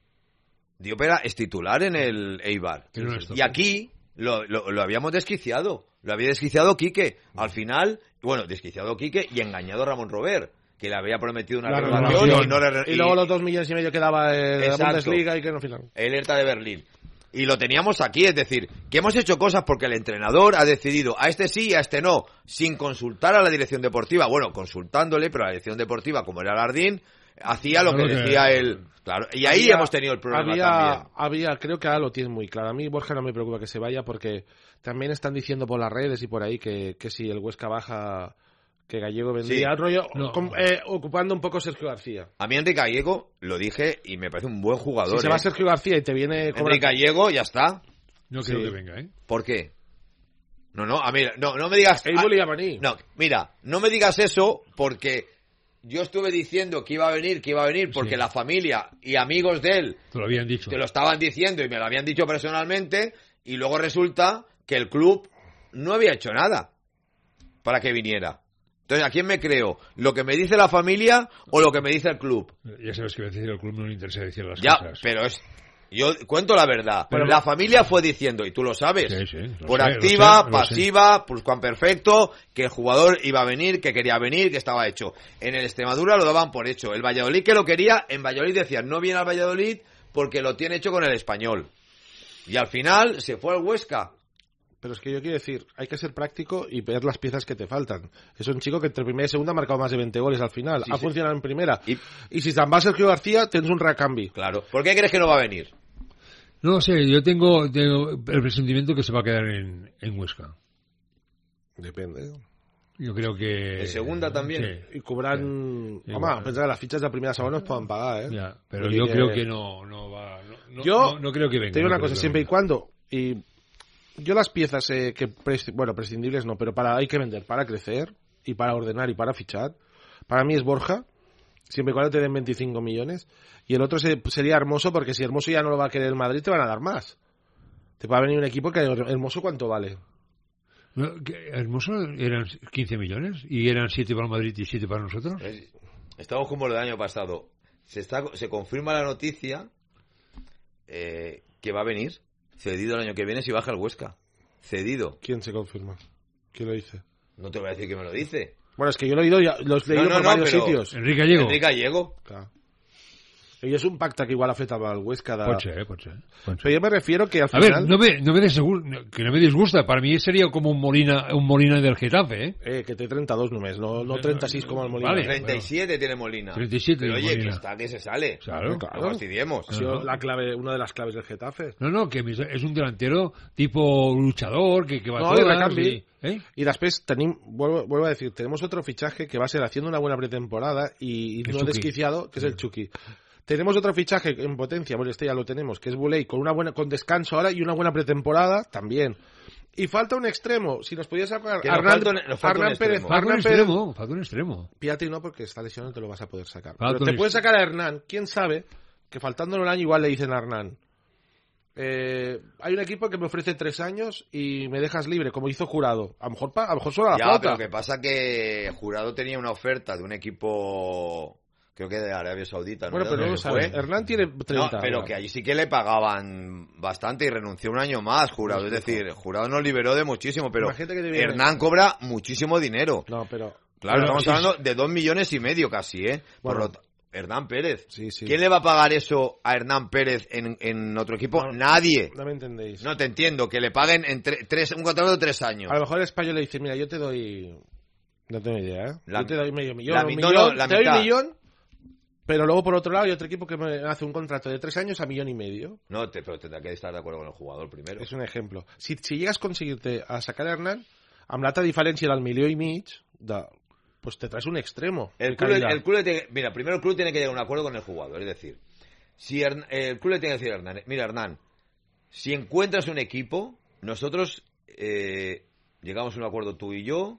Diop era es titular en el Eibar. Pero no es Y stopper. aquí lo, lo, lo habíamos desquiciado. Lo había desquiciado Quique. Al final, bueno, desquiciado Quique y engañado Ramón Robert, que le había prometido una La renovación renovación. y no le Y luego los dos millones y medio que daba en la Exacto. Bundesliga y que no final. el Hertha de Berlín. Y lo teníamos aquí, es decir, que hemos hecho cosas porque el entrenador ha decidido a este sí y a este no, sin consultar a la dirección deportiva. Bueno, consultándole, pero la dirección deportiva, como era Lardín, hacía lo que Claro que- decía él. Claro, y ahí Había- hemos tenido el problema había, también. había, creo que ahora lo tiene muy claro. A mí Borja no me preocupa que se vaya porque también están diciendo por las redes y por ahí que, que si el Huesca baja, que Gallego vendría. Sí. El rollo No. com- eh, ocupando un poco Sergio García. A mí Enrique Gallego, lo dije, y me parece un buen jugador. Si se va ¿eh? Sergio García y te viene... Enrique cobra- Gallego, ya está. No creo Sí. que venga, ¿eh? ¿Por qué? No, no, a mí, no, no me digas... Eibull y Amaní. No, mira, no me digas eso porque yo estuve diciendo que iba a venir, que iba a venir, porque Sí. la familia y amigos de él Te lo habían dicho. te lo estaban diciendo y me lo habían dicho personalmente, y luego resulta que el club no había hecho nada para que viniera. Entonces, ¿a quién me creo? ¿Lo que me dice la familia o lo que me dice el club? Ya sabes que a veces al club no le interesa decir las Ya, cosas. pero es... Yo cuento la verdad. Pero- la familia fue diciendo, y tú lo sabes, Sí, sí, lo por sé, lo activa, sé, lo pasiva, pluscuamperfecto, que el jugador iba a venir, que quería venir, que estaba hecho. En el Extremadura lo daban por hecho. El Valladolid que lo quería, en Valladolid decían, no viene al Valladolid porque lo tiene hecho con el Español. Y al final se fue al Huesca. Pero es que yo quiero decir, hay que ser práctico y ver las piezas que te faltan. Es un chico que entre primera y segunda ha marcado más de veinte goles al final. Sí, ha sí. funcionado en primera. Y- Y, si te'n va Sergio García, tens un recambi. Claro. ¿Por qué crees que no va a venir? No sé, yo tengo, tengo el presentimiento que se va a quedar en, en Huesca. Depende. Yo creo que... ¿En segunda también? Sí, I cobrant... Sí, Home, igual. pensa que les fitxes de primera a segona es poden pagar, eh? ya, pero Vull yo dir creo que no, no va... No, no, Yo no, no creo que venga. Te digo no una creo cosa, que siempre y venga. cuando... Y yo las piezas eh, que... pres- Bueno, prescindibles no, pero para hay que vender para crecer y para ordenar y para fichar. Para mí es Borja, siempre y cuando te den veinticinco millones. Y el otro se- sería Hermoso, porque si Hermoso ya no lo va a querer el Madrid, te van a dar más. Te va a venir un equipo que Hermoso, ¿cuánto vale? No, que Hermoso eran quince millones y eran siete para el Madrid y siete para nosotros. Es- Estamos como lo del año pasado. Se, está, se confirma la noticia eh, que va a venir cedido el año que viene si baja el Huesca. Cedido. ¿Quién se confirma? ¿Quién lo dice? No te voy a decir que me lo dice. Bueno, es que yo lo he oído, ya, lo he leído no, por no, varios pero- sitios. Enrique Gallego. Enrique Gallego. Clar. I és un pacte que igual afectava al Huesca de... Pot ser, pot ser. Pot ser. Pero yo me refiero que al A final... ver, no me, no me desgu- que no me disgusta. Para mí sería como un Molina, un Molina del Getafe, ¿eh? Eh, que té trenta-dos només, no, no trenta-sis com el Molina. Vale. treinta y siete tiene Molina. treinta y siete Pero tiene oye, Molina. que está que se sale. Claro. Claro. No fastidiemos. Ha sido Ajá. la clave, una de las claves del Getafe. No, no, que es un delantero tipo luchador, que, que va a No, y todas, recambi. y- ¿eh? Y después, tenim, vuelvo, vuelvo a decir, tenemos otro fichaje que va a ser haciendo una buena pretemporada y, y El no Chucky. desquiciado, que es el Chucky. Tenemos otro fichaje en potencia, bueno, este ya lo tenemos, que es Buley, con una buena con descanso ahora y una buena pretemporada también. Y falta un extremo, si nos podías sacar Que a nos Hernán, falta un- nos falta un Hernán Pérez, extremo. Falta un Hernán Pérez, extremo, falta un extremo. Piatti no, porque está lesionado y te lo vas a poder sacar. Falta Pero te un puedes extremo. sacar a Hernán, quién sabe, que faltándole un año igual le dicen a Hernán. Eh, hay un equipo que me ofrece tres años y me dejas libre, como hizo Jurado. A lo mejor, pa- a lo mejor solo a la Ya, flauta. pero que pasa que Jurado tenía una oferta de un equipo, creo que de Arabia Saudita, ¿no? Bueno, ¿De pero no dónde lo fue? sabes. Hernán tiene treinta. No, pero que allí sí que le pagaban bastante y renunció un año más, Jurado. Es decir, Jurado nos liberó de muchísimo, pero Imagínate que te viene- Hernán cobra muchísimo dinero. No, pero... Claro, pero estamos sí, hablando de dos millones y medio casi, ¿eh? Por Bueno. lo ta- Hernán Pérez. Sí, sí. ¿Quién le va a pagar eso a Hernán Pérez en, en otro equipo? No. Nadie. No me entendéis. No te entiendo, que le paguen en tre- tres, un contrato de tres años. A lo mejor el español le dice, mira, yo te doy... No tengo idea, ¿eh? La- yo te doy medio millón, la un mi- millón, no, no, la te doy mitad. un millón, pero luego por otro lado hay otro equipo que me hace un contrato de tres años a millón y medio. No, te, pero tendrá que estar de acuerdo con el jugador primero. És un ejemplo. Si, si llegas a conseguirte a sacar a Hernán, amb l'altra diferència del milió i mig, de, pues te traes un extremo. El de club, calidad. el club le tiene- mira, primero el club tiene que llegar a un acuerdo con el jugador. Es decir, si Hern- el club le tiene que decir a Hernán, mira Hernán, si encuentras un equipo, nosotros eh, llegamos a un acuerdo tú y yo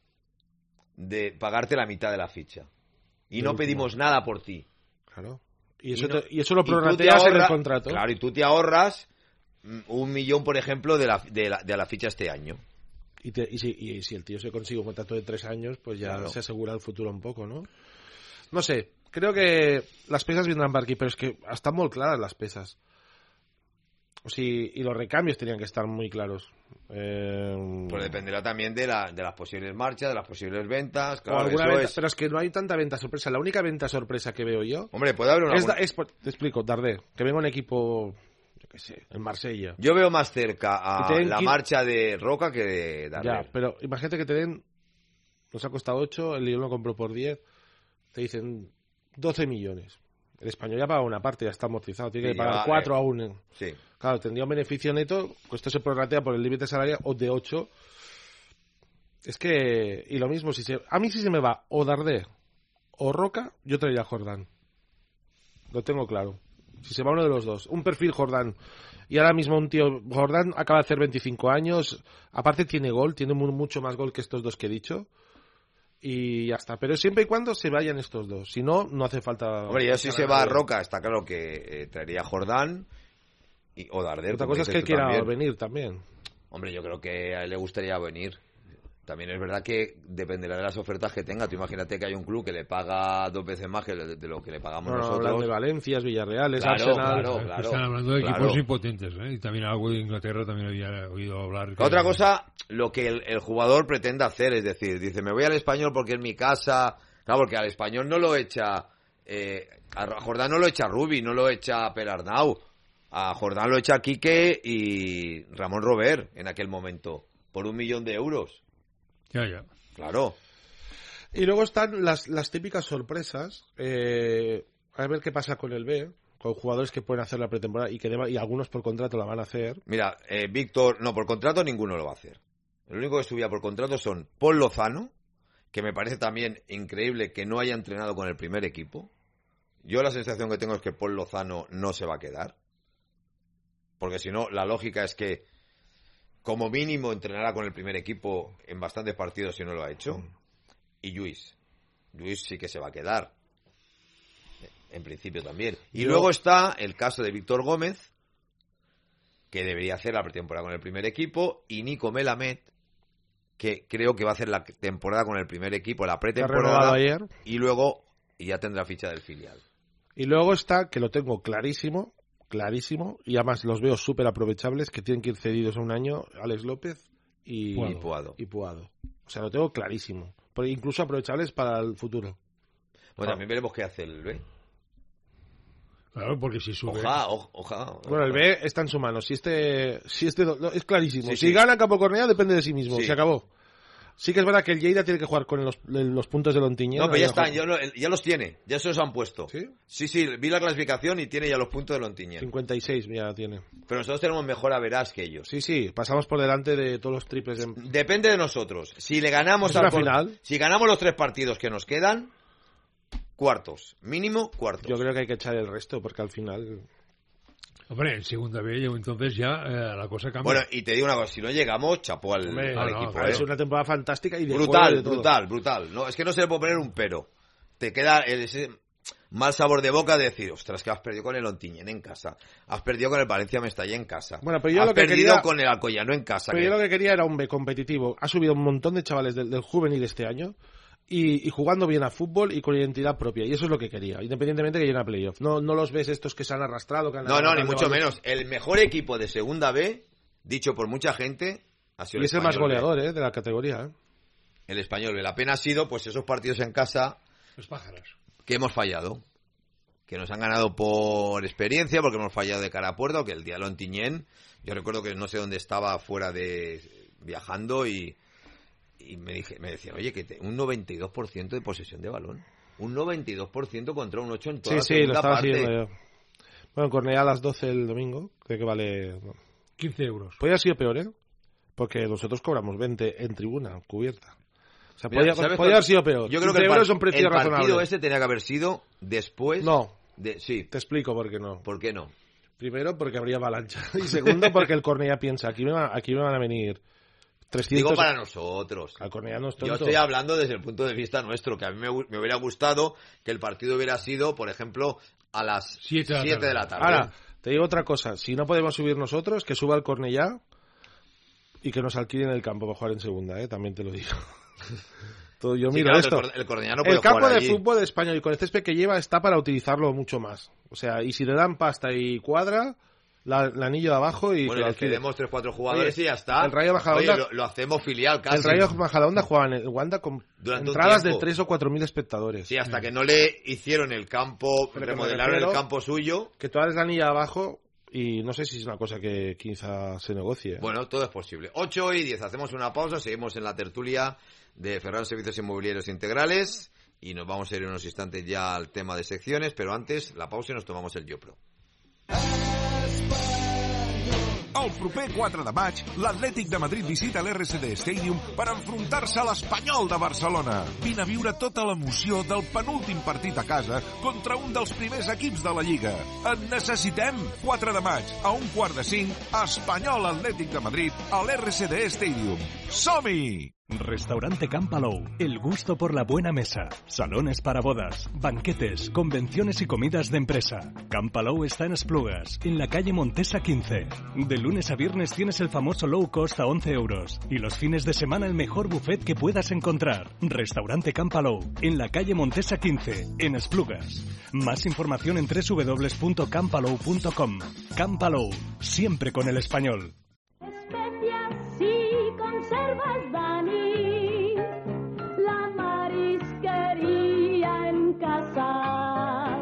de pagarte la mitad de la ficha. Y De no último. pedimos nada por ti. Claro. Y eso, Y no- te- y eso lo y tú te prorrateas en el ahorra- contrato. Claro, y tú te ahorras mm, un millón, por ejemplo, de la, de la, de la ficha este año. Y, te- y si, y si el tío se consigue un contrato de tres años, pues ya Claro. se asegura el futuro un poco, ¿no? No sé, creo que las pesas vendrán per aquí, pero es que están muy claras las pesas. O sea, y los recambios tenían que estar muy claros. Eh, Pues dependerá también de, la, de las posibles marchas, de las posibles ventas. o Claro, alguna eso venta, es- pero es que no hay tanta venta sorpresa. La única venta sorpresa que veo yo Hombre, puede haber una... es, buena- da- es por- te explico, Dardé, que venga un equipo, yo qué sé, en Marsella. Yo veo más cerca a Y te den la qui- marcha de Roca que de Darder. Ya, pero imagínate que te den, nos ha costado ocho, el Lyon lo compró por diez, te dicen doce millones. El español ya paga una parte, ya está amortizado, tiene Sí, que pagar ya, cuatro eh. aún. Sí. Claro, tendría un beneficio neto, pues esto se prorratea por el límite salarial o de ocho. Es que, y lo mismo, si se, a mí si se me va o Dardé o Roca, yo traería a Jordán. Lo tengo claro. Si se va uno de los dos. Un perfil Jordán. Y ahora mismo un tío, Jordán acaba de hacer veinticinco años, aparte tiene gol, tiene mu- mucho más gol que estos dos que he dicho. y ya está. Pero siempre y cuando se vayan estos dos. Si no, no hace falta... Hombre, yo si se va a Roca, está claro que eh, traería a Jordán y, o Darder. Otra cosa es que quiera también. venir también. Hombre, yo creo que a él le gustaría venir. También es verdad que dependerá de las ofertas que tenga. Tú imagínate que hay un club que le paga dos veces más que de, de lo que le pagamos no, no, nosotros. Hablan de Valencias, Villarreales, claro, Arsenal... Claro, claro, Están hablando de claro. equipos impotentes, ¿eh? Y también algo de Inglaterra también había oído hablar. Que... Otra cosa, lo que el, el jugador pretende hacer, es decir, dice, me voy al Español porque es mi casa... Claro, porque al Español no lo echa... Eh, a Jordán no lo echa Rubi, no lo echa Perarnau. A Jordán lo echa Quique y Ramón Robert en aquel momento, por un millón de euros. Ya, ya. Claro. Y luego están las, las típicas sorpresas. Eh, a ver qué pasa con el B, con jugadores que pueden hacer la pretemporada y que deba, y algunos por contrato la van a hacer. Mira, eh, Víctor, no, por contrato ninguno lo va a hacer. El único que estuviera por contrato son Paul Lozano, que me parece también increíble que no haya entrenado con el primer equipo. Yo la sensación que tengo es que Paul Lozano no se va a quedar. Porque si no, la lógica es que como mínimo entrenará con el primer equipo en bastantes partidos si no lo ha hecho. Y Lluís. Lluís sí que se va a quedar. En principio también. Y Yo... luego está el caso de Víctor Gómez, que debería hacer la pretemporada con el primer equipo, y Nico Melamed, que creo que va a hacer la temporada con el primer equipo, la pretemporada, ayer. y luego y ya tendrá ficha del filial. Y luego está, que lo tengo clarísimo, clarísimo, y además los veo súper aprovechables, que tienen que ir cedidos a un año, Alex López y Puado. Y Puado. Y Puado. O sea, lo tengo clarísimo. Pero incluso aprovechables para el futuro. Bueno, también veremos qué hace el B. Claro, porque si sube... Oja, oja, oja. Bueno, el B está en su mano. Si este, si este no, es clarísimo. Sí, si sí. gana Campo Cornellà depende de sí mismo. Sí. Se acabó. Sí que es verdad que el Lleida tiene que jugar con los, los puntos de Lontiñén. No, pero ya están, ya, lo- ya los tiene. Ya se los han puesto. ¿Sí? Sí, sí, vi la clasificación y tiene ya los puntos de Lontiñén. cincuenta y seis ya tiene. Pero nosotros tenemos mejor average que ellos. Sí, sí, pasamos por delante de todos los triples. De... Depende de nosotros. Si le ganamos Es al una Cor- final. Si ganamos los tres partidos que nos quedan, cuartos. Mínimo cuartos. Yo creo que hay que echar el resto porque al final... Hombre, en segunda B, y entonces ya eh, la cosa cambia. Bueno, y te digo una cosa, si no llegamos, chapó al, Hombre, al no, no, equipo. claro, ¿eh? Es una temporada fantástica y de juego y Brutal, de todo. brutal, brutal. No, es que no se le puede poner un pero. Te queda ese mal sabor de boca de decir, ostras, que has perdido con el Ontiñén en casa. Has perdido con el Valencia Mestalla en casa. Bueno, pero yo has lo que perdido quería- con el Alcoyano en casa. Pero que- yo lo que quería era un B competitivo. Ha subido un montón de chavales del, del juvenil este año y, y jugando bien a fútbol y con identidad propia. Y eso es lo que quería, independientemente que lleguen a playoff. No, no los ves estos que se han arrastrado. Que han No, no, ni han mucho levantado- menos. El mejor equipo de segunda B, dicho por mucha gente, ha sido Y el es el más Español B. goleador, ¿eh? De la categoría, ¿eh? El Español B. La pena ha sido, pues, esos partidos en casa Los pájaros. que hemos fallado. Que nos han ganado por experiencia, porque hemos fallado de cara a puerta, o que el día de Lontiñén, yo recuerdo que no sé dónde estaba fuera de viajando y, y me dije, me decían, oye, que te- un noventa y dos por ciento de posesión de balón. Un noventa y dos por ciento contra un ocho por ciento en toda Sí, la sí, lo segunda estaba parte. siguiendo yo. Bueno, Cornellà a las doce el domingo, creo que vale... quince euros. Podría haber sido peor, ¿eh? Porque nosotros cobramos veinte en tribuna, cubierta. O sea, Mira, podría, ¿sabes podría cuál- haber sido peor. Yo creo que quince el, par- euros es un precio el partido razonable. ese tenía que haber sido después No, de... Sí, te explico por qué no. ¿por qué no? Primero, porque habría avalancha. Y segundo, porque el Cornellà piensa, aquí me, va- aquí me van a venir trescientos... Digo para nosotros. Al Cornellà no es Yo tonto. estoy hablando desde el punto de vista nuestro, que a mí me, hu- me hubiera gustado que el partido hubiera sido, por ejemplo, a las Siete de la siete tarde. de la tarde. Ahora, te digo otra cosa. Si no podemos subir nosotros, que suba el Cornellà y que nos alquilen el campo para jugar en segunda, ¿eh? También te lo digo. Todo, yo Sí, miro claro, esto. El, Cor- el Cornellà no puede El campo jugar de allí. fútbol español y con el césped que lleva está para utilizarlo mucho más. O sea, y si le dan pasta y cuadra, la, el anillo de abajo y Bueno, que lo le alquile. cedemos tres cuatro jugadores Oye, y ya está. el Rayo Oye, Majadahonda- lo, lo hacemos filial casi. El Rayo Majadahonda jugaba en el Wanda con Durante un entradas de tiempo. tres o cuatro mil espectadores. Sí, hasta que no le hicieron el campo, Pero que me remodelaron refiero- el campo suyo. Que tú abres la anilla de abajo y no sé si es una cosa que quizá se negocie. Bueno, todo es posible. ocho y diez, hacemos una pausa, seguimos en la tertulia de Ferran Servicios Inmobiliarios Integrales y nos vamos a ir en unos instantes ya al tema de secciones, pero antes la pausa y nos tomamos el YoPro. El proper quatre de maig, l'Atlètic de Madrid visita l'R C D Stadium per enfrontar-se a l'Espanyol de Barcelona. Vine a viure tota l'emoció del penúltim partit a casa contra un dels primers equips de la Lliga. Et necessitem! quatre de maig, a un quart de cinc, Espanyol Atlètic de Madrid, a l'R C D Stadium. Somi. Restaurante Camp Palou, el gusto por la buena mesa, salones para bodas, banquetes, convenciones y comidas de empresa. Camp Palou está en Esplugas, en la calle Montesa quince. De lunes a viernes tienes el famoso low cost a once euros y los fines de semana el mejor buffet que puedas encontrar. Restaurante Camp Palou, en la calle Montesa quince, en Esplugas. Más información en doble u doble u doble u punto camp palou punto com. Camp Palou, siempre con el español. Especias y conservas Dani, la marisquería en casa.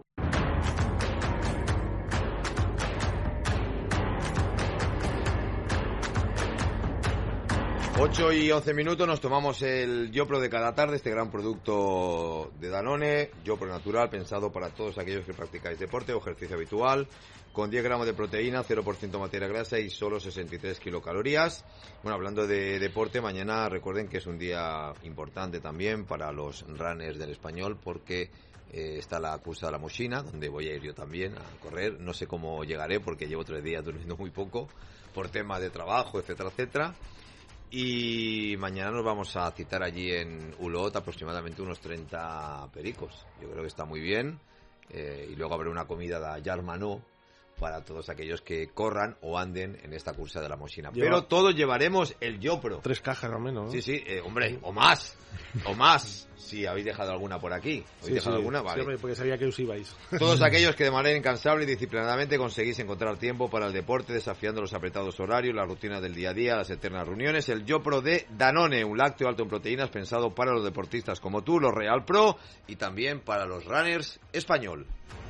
ocho y once minutos, nos tomamos el Yopro de cada tarde, este gran producto de Danone, Yopro natural, pensado para todos aquellos que practicáis deporte o ejercicio habitual, con diez gramos de proteína, cero por ciento materia grasa y solo sesenta y tres kilocalorías. Bueno, hablando de deporte, mañana recuerden que es un día importante también para los runners del Español, porque eh, está la cursa de la Mochina, donde voy a ir yo también a correr. No sé cómo llegaré, porque llevo tres días durmiendo muy poco, por temas de trabajo, etcétera, etcétera. Y mañana nos vamos a citar allí en Ulot aproximadamente unos treinta pericos. Yo creo que está muy bien. Eh, y luego habrá una comida de Yarmanó para todos aquellos que corran o anden en esta cursa de la Mochina. Lleva... Pero todos llevaremos el Yopro. Tres cajas al menos, ¿no? Sí, sí, eh, hombre, o más. O más. Si habéis dejado alguna por aquí. ¿Habéis sí, dejado sí, alguna? Vale. Sí, porque sabía que os ibais. Todos aquellos que de manera incansable y disciplinadamente conseguís encontrar tiempo para el deporte, desafiando los apretados horarios, la rutina del día a día, las eternas reuniones, el Yopro de Danone, un lácteo alto en proteínas pensado para los deportistas como tú, los Real Pro, y también para los runners español.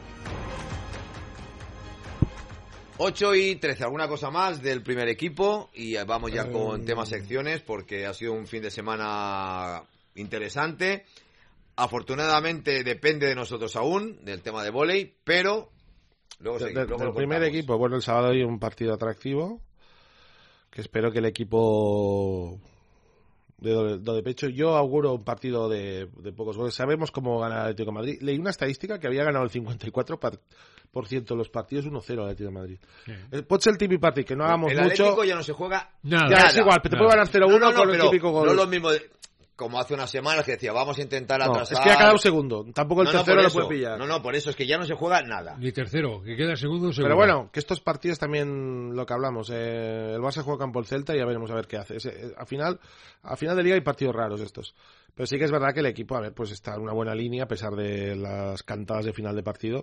ocho y trece, alguna cosa más del primer equipo y vamos ya con temas secciones, porque ha sido un fin de semana interesante. Afortunadamente depende de nosotros aún, del tema de vóley, pero luego de, seguimos. de, del primer equipo, bueno, el sábado hay un partido atractivo, que espero que el equipo de, de, de pecho, yo auguro un partido de, de pocos goles. Sabemos cómo gana el Atlético de Madrid. Leí una estadística que había ganado el cincuenta y cuatro por ciento de los partidos uno cero al Atlético de Madrid. Sí. Pot ser el típico partido que no hagamos el mucho. El Atlético ya no se juega nada. Ya es igual, pero te puede ganar cero uno no, no, no, con el típico gol. No es lo mismo de, como hace unas semanas que decía, vamos a intentar no, atrasar. Es que ha quedado segundo, tampoco el no, tercero no, lo puede pillar. No, no, por eso es que ya no se juega nada. Ni tercero, que queda segundo, segundo. Pero bueno, que estos partidos también lo que hablamos, eh, el Barça juega campo el Celta y ya veremos a ver qué hace. Es, eh, al final, al final de liga hay partidos raros estos. Pero sí que es verdad que el equipo, a ver, pues está en una buena línea a pesar de las cantadas de final de partido.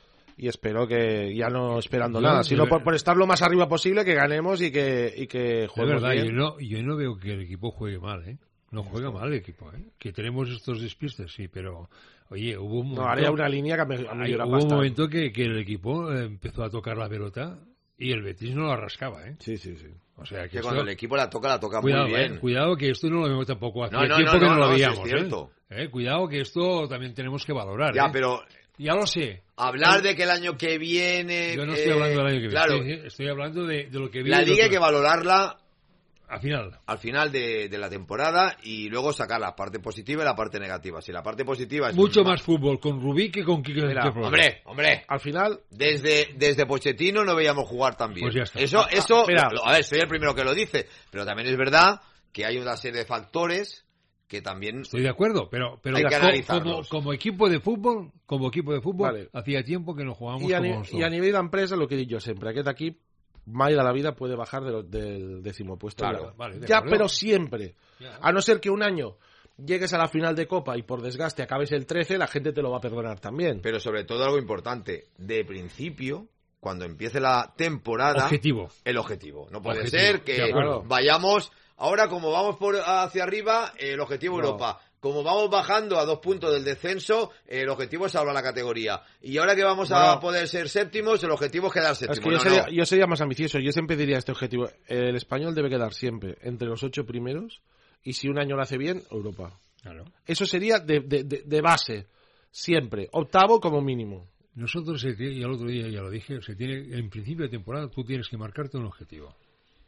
Y espero que, ya no esperando yo, nada, sino por, por estar lo más arriba posible, que ganemos y que, y que juguemos verdad, bien. Yo no, yo no veo que el equipo juegue mal, ¿eh? No juega mal el equipo, ¿eh? Que tenemos estos despistes, sí, pero, oye, hubo un momento... No, haría una línea que me, a mí hay, Hubo bastante. un momento que, que el equipo empezó a tocar la pelota y el Betis no la rascaba, ¿eh? Sí, sí, sí. O sea, que, que esto... cuando el equipo la toca, la toca cuidado, muy bien. Eh, cuidado que esto no lo vemos tampoco hace no, no, tiempo no, que no, no lo no, veíamos, es cierto. ¿eh? ¿eh? Cuidado que esto también tenemos que valorar, Ya, ¿eh? pero... Ya lo sé. Hablar de que el año que viene... Yo no eh, estoy hablando del año que viene. Claro, estoy, estoy hablando de, de lo que viene. La liga hay que valorarla... Al final. Al final de, de la temporada y luego sacar la parte positiva y la parte negativa. Si la parte positiva es... Mucho más fútbol con Rubí que con Quique. Mira, hombre, hombre. Al final... Desde, desde Pochettino no veíamos jugar tan bien. Pues ya está. Eso, ah, eso... mira. A ver, soy el primero que lo dice. Pero también es verdad que hay una serie de factores que también... Estoy de acuerdo, pero, pero hay que como, como equipo de fútbol, como equipo de fútbol, vale. Hacía tiempo que no jugábamos y a, como ni, y a nivel de empresa, lo que digo yo siempre, aquest equip mai de la vida puede bajar de lo, del décimo puesto. Claro, vale, ya, pero siempre. Ya. A no ser que un año llegues a la final de Copa y por desgaste acabes el trece, la gente te lo va a perdonar también. Pero sobre todo algo importante, de principio, cuando empiece la temporada... Objetivo. El objetivo. No puede objetivo. ser que claro. vayamos... Ahora, como vamos por hacia arriba, el objetivo no. Europa. Como vamos bajando a dos puntos del descenso, el objetivo es salvar la categoría. Y ahora que vamos bueno, a poder ser séptimos, el objetivo es quedar séptimo. Es que yo, no, sería, no. yo sería más ambicioso. Yo siempre diría este objetivo. El español debe quedar siempre entre los ocho primeros y si un año lo hace bien, Europa. Claro. Eso sería de, de, de, de base. Siempre. Octavo como mínimo. Nosotros, y el otro día ya lo dije, se tiene, en principio de temporada tú tienes que marcarte un objetivo.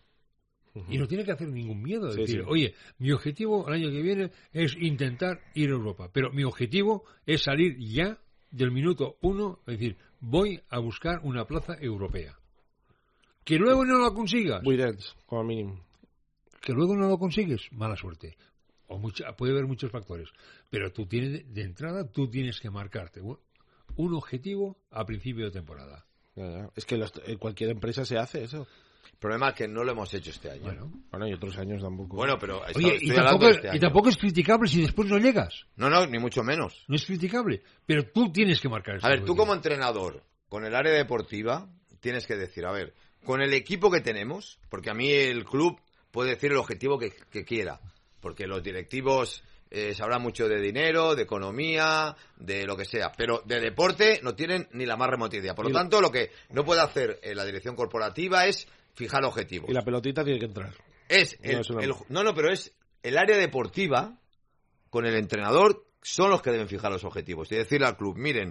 Y no tiene que hacer ningún miedo. Sí, decir, sí. oye, mi objetivo el año que viene es intentar ir a Europa, pero mi objetivo es salir ya del minuto uno, es decir, voy a buscar una plaza europea. Que luego no la consigas. Vuitens, como mínimo. Que luego no lo consigues, mala suerte. O mucha, puede haber muchos factores. Pero tú tienes, de entrada, tú tienes que marcarte un objetivo a principio de temporada. Ya, ya. Es que los, en cualquier empresa se hace eso. El problema es que no lo hemos hecho este año. Bueno, bueno y otros años tampoco. Bueno, pero estoy, Oye, estoy y, hablando tampoco, de este año. y tampoco es criticable si después no llegas. No, no, ni mucho menos. No es criticable. Pero tú tienes que marcar eso. A ver, tú como entrenador, con el área deportiva, tienes que decir, a ver, con el equipo que tenemos, porque a mí el club puede decir el objetivo que, que quiera, porque los directivos eh, sabrán mucho de dinero, de economía, de lo que sea, pero de deporte no tienen ni la más remota idea. Por lo tanto, lo que no puede hacer eh, la dirección corporativa es fijar objetivos. Y la pelotita tiene que entrar. Es el, no, es una... el, no, no, pero es el área deportiva con el entrenador son los que deben fijar los objetivos y decirle al club, miren,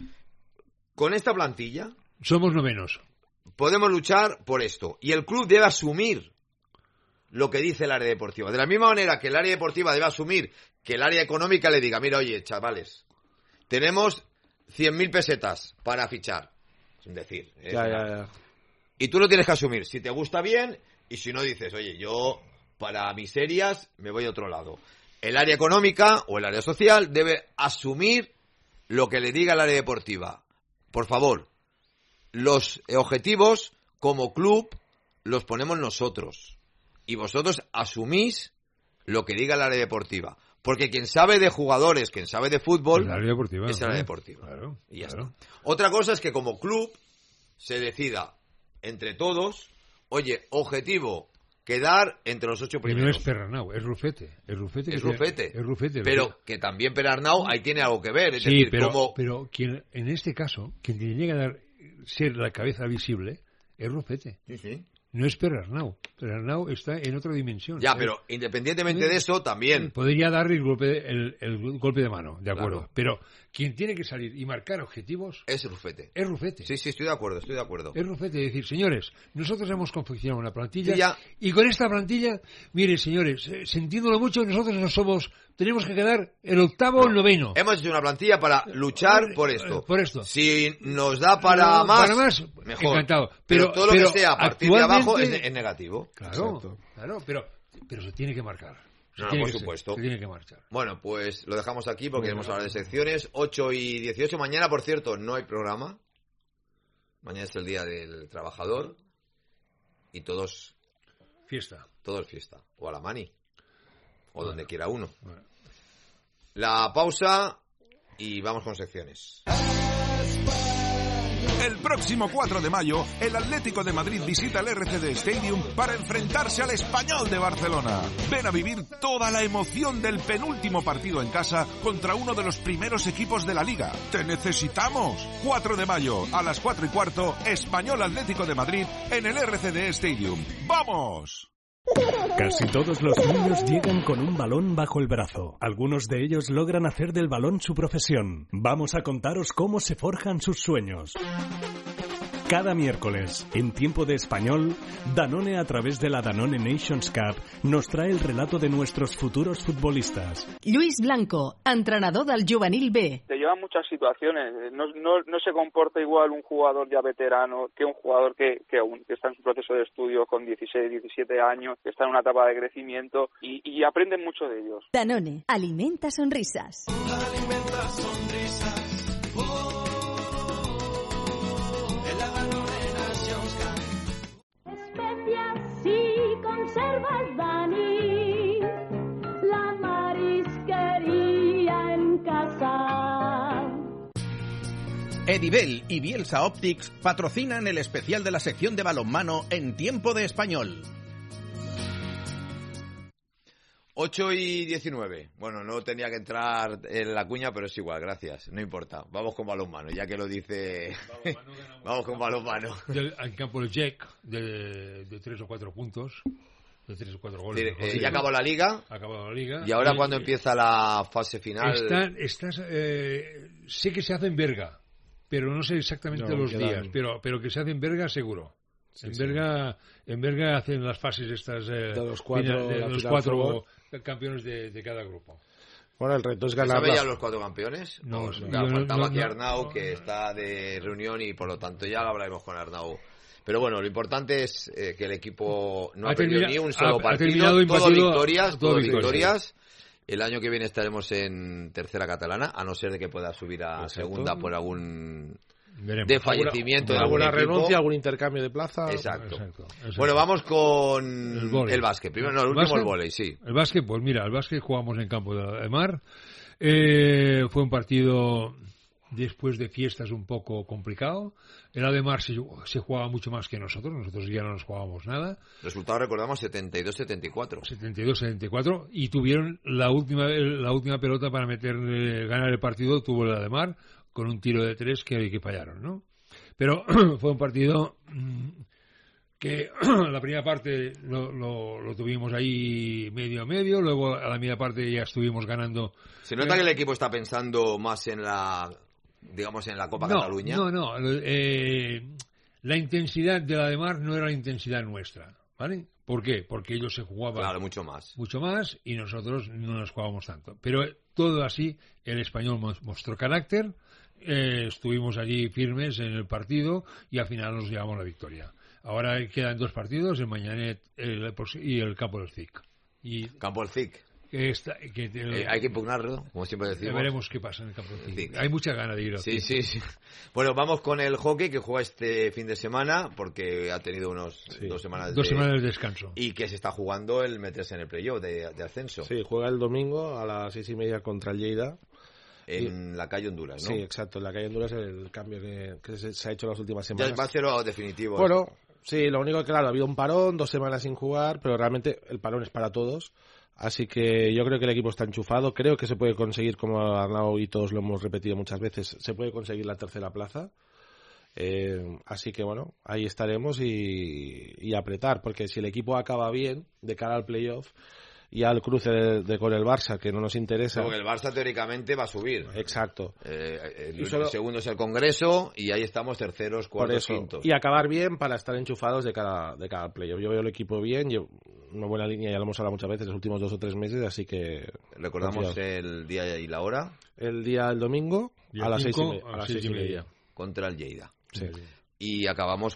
con esta plantilla somos novenos. Podemos luchar por esto. Y el club debe asumir lo que dice el área deportiva. De la misma manera que el área deportiva debe asumir que el área económica le diga, mira, oye, chavales, tenemos cien mil pesetas para fichar. Sin decir. Ya, ya, ya. Y tú lo tienes que asumir. Si te gusta bien, y si no dices, oye, yo para miserias me voy a otro lado. El área económica o el área social debe asumir lo que le diga el área deportiva. Por favor, los objetivos como club los ponemos nosotros. Y vosotros asumís lo que diga el área deportiva. Porque quien sabe de jugadores, quien sabe de fútbol, el área deportiva, es el área ¿no? deportiva. Claro, y ya claro. está. Otra cosa es que como club se decida entre todos, oye, objetivo, quedar entre los ocho Pero primeros. no es Perarnau, es Rufete. Es Rufete. Es que Rufete. Tiene, es Rufete. Pero Rufete. que también Perarnau ahí tiene algo que ver. Es Sí, decir, pero, como... pero quien, en este caso, quien tiene que dar, ser la cabeza visible es Rufete. Sí, sí. No es Perarnau. Perarnau está en otra dimensión. Ya, ¿sabes? pero independientemente de eso, también... Podría darle el golpe, de, el, el golpe de mano, de acuerdo. Claro. Pero quien tiene que salir y marcar objetivos Es Rufete. es Rufete. Sí, sí, estoy de acuerdo, estoy de acuerdo. Es Rufete, es decir, señores, nosotros hemos confeccionado una plantilla Sí, ya. y con esta plantilla, miren, señores, eh, sintiéndolo mucho, nosotros no somos, tenemos que quedar el octavo o el noveno. Hemos hecho una plantilla para luchar por esto. Por esto. Si nos da para No, más, para más, mejor. encantado. Pero, Pero- todo lo pero que sea a partir de abajo actualmente- es, es negativo. Claro, Exacto. claro, pero, pero se tiene que marcar. Se No, no, tiene por que ser, supuesto. se tiene que marchar. Bueno, pues lo dejamos aquí porque queremos hablar de secciones. ocho y dieciocho. Mañana, por cierto, no hay programa. Mañana es el Día del Trabajador. Y todos, Fiesta. todos fiesta. O a la mani. O Bueno. donde quiera uno. Bueno. La pausa y vamos con secciones. El próximo cuatro de mayo, el Atlético de Madrid visita el R C D Stadium para enfrentarse al Español de Barcelona. Ven a vivir toda la emoción del penúltimo partido en casa contra uno de los primeros equipos de la Liga. ¡Te necesitamos! cuatro de mayo, a las cuatro y cuarto, Español Atlético de Madrid en el R C D Stadium. ¡Vamos! Casi todos los niños llegan con un balón bajo el brazo. Algunos de ellos logran hacer del balón su profesión. Vamos a contaros cómo se forjan sus sueños. Cada miércoles, en Tiempo de Español, Danone, a través de la Danone Nations Cup, nos trae el relato de nuestros futuros futbolistas. Lluís Blanco, entrenador del Juvenil B. Te llevan muchas situaciones. No, no, no se comporta igual un jugador ya veterano que un jugador que, que aún que está en su proceso de estudio con dieciséis, diecisiete años, que está en una etapa de crecimiento y, y aprenden mucho de ellos. Danone, alimenta sonrisas. Alimenta sonrisas. Especias y conservas Dani, la marisquería en casa. Edibel y Bielsa Optics patrocinan el especial de la sección de balonmano en Tiempo de Español. ocho y diecinueve. Bueno, no tenía que entrar en la cuña, pero es igual, gracias. No importa. Vamos con balonmano, ya que lo dice... Vamos con balonmano. Del, al campo del Jack, de, de tres o cuatro puntos, de tres o cuatro goles. Sí, mejor eh, dicho. ya acabó la liga. Ha acabado la liga. Y ahora Y- cuando empieza la fase final... Están, estás, eh, sé que se hace en Berga, pero no sé exactamente No, los quedan- días, pero, pero que se hace en Berga seguro. Sí, en, sí. Berga, en Berga hacen las fases estas eh, De los cuatro, final- de la los final cuatro forward. campeones de, de cada grupo. Bueno, el reto es ¿Se ganar sabe la- ya los cuatro campeones? No, Pues, yo claro, no- faltaba no- aquí no- Arnau, no- que está de reunión y por lo tanto ya lo hablaremos con Arnau. Pero bueno, lo importante es eh, que el equipo no ha, Ha perdido termina- ni un solo ha- ha partido, terminado todo imbatido- victorias, todo todo victorias. victorias. El año que viene estaremos en tercera catalana, a no ser de que pueda subir a Exacto. segunda por algún Veremos. de fallecimiento de algún alguna equipo. renuncia, algún intercambio de plaza. Exacto. Exacto, exacto. Bueno, vamos con El el, vóley. básquet. Primero, no, el ¿El último básquet? el vóley, sí. El básquet, pues mira, el básquet jugamos en campo de, de mar. Eh, fue un partido después de fiestas un poco complicado. El Ademar se, se jugaba mucho más que nosotros, nosotros ya no nos jugábamos nada. Resultado recordamos setenta y dos setenta y cuatro. setenta y dos setenta y cuatro y tuvieron la última la última pelota para meter eh, ganar el partido, tuvo el Ademar con un tiro de tres que, que fallaron, ¿no? Pero fue un partido mmm, que la primera parte lo, lo, lo tuvimos ahí medio a medio, luego a la media parte ya estuvimos ganando. Se nota que el equipo está pensando más en la, digamos, en la Copa no, Cataluña. No, no, eh, la intensidad de la de Mar no era la intensidad nuestra, ¿vale? ¿Por qué? Porque ellos se jugaban Claro, mucho más. mucho más y nosotros no nos jugábamos tanto. Pero todo así, el Español mostró carácter, eh, estuvimos allí firmes en el partido y al final nos llevamos la victoria. Ahora quedan dos partidos, el Mañanet el, y el Campo del Cic. Y Campo del Cic. Que está, que, eh, hay que impugnarlo, como siempre decimos. Veremos qué pasa en el Campo del Cic. Cic. Hay mucha gana de ir al Sí, Cic. sí, sí. Bueno, vamos con el hockey que juega este fin de semana porque ha tenido unos Sí. dos semanas Dos de... semanas de descanso. Y que se está jugando el meterse en el playoff de, de ascenso. Sí, juega el domingo a las seis y media contra el Lleida. En y... la calle Honduras, ¿no? Sí, exacto. En la calle Honduras el cambio que, que se, se ha hecho las últimas Ya semanas. va a ser lo definitivo. Bueno, sí, lo único que, claro, ha habido un parón, dos semanas sin jugar, pero realmente el parón es para todos. Así que yo creo que el equipo está enchufado. Creo que se puede conseguir, como Arnau y todos lo hemos repetido muchas veces, se puede conseguir la tercera plaza. Eh, así que bueno, ahí estaremos y, y apretar, porque si el equipo acaba bien de cara al playoff y al cruce de, de con el Barça, que no nos interesa. Porque el Barça teóricamente va a subir. Exacto. Eh, el, y solo... el segundo es el Congreso y ahí estamos terceros, cuartos, quintos. Y acabar bien para estar enchufados de cara, de cara al playoff. Yo veo el equipo bien, yo, una buena línea, ya lo hemos hablado muchas veces los últimos dos o tres meses, así que... Recordamos confiado. El día y la hora. El día el domingo día a las cinco, seis y, me, a a las seis seis y y media. media. Contra el Lleida. Sí. Y acabamos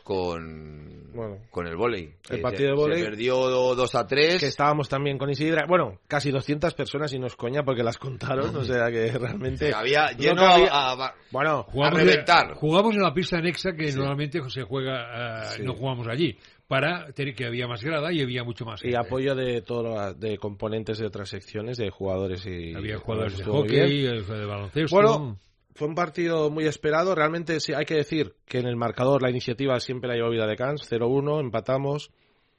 con bueno, con el vóley. El partido de vóley. Se perdió dos a tres. Que estábamos también con Isidra. Bueno, casi doscientas personas y no es coña porque las contaron. O sea que realmente... Sí, había no lleno cabía... a, a, bueno, jugamos a reventar. En, jugamos en la pista anexa que sí. normalmente se juega, uh, sí. no jugamos allí. Para tener que había más grada y había mucho más gente. Y apoyo de todos de componentes de otras secciones, de jugadores y... Había jugadores de hockey, de baloncesto... Bueno, fue un partido muy esperado. Realmente sí, hay que decir que en el marcador la iniciativa siempre la llevó Viladecans. cero uno, empatamos.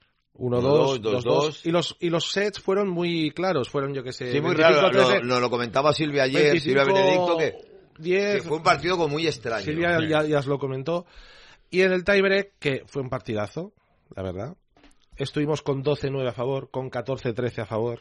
uno dos, dos dos. Y los, y los sets fueron muy claros. Fueron, yo que sé... Sí, muy raro. Nos lo, lo comentaba Silvia ayer, veinticinco, Silvia Benedicto, que, diez, que fue un partido como muy extraño. Silvia sí. ya, ya os lo comentó. Y en el tiebreak, que fue un partidazo, la verdad. Estuvimos con doce nueve a favor, con catorce trece a favor.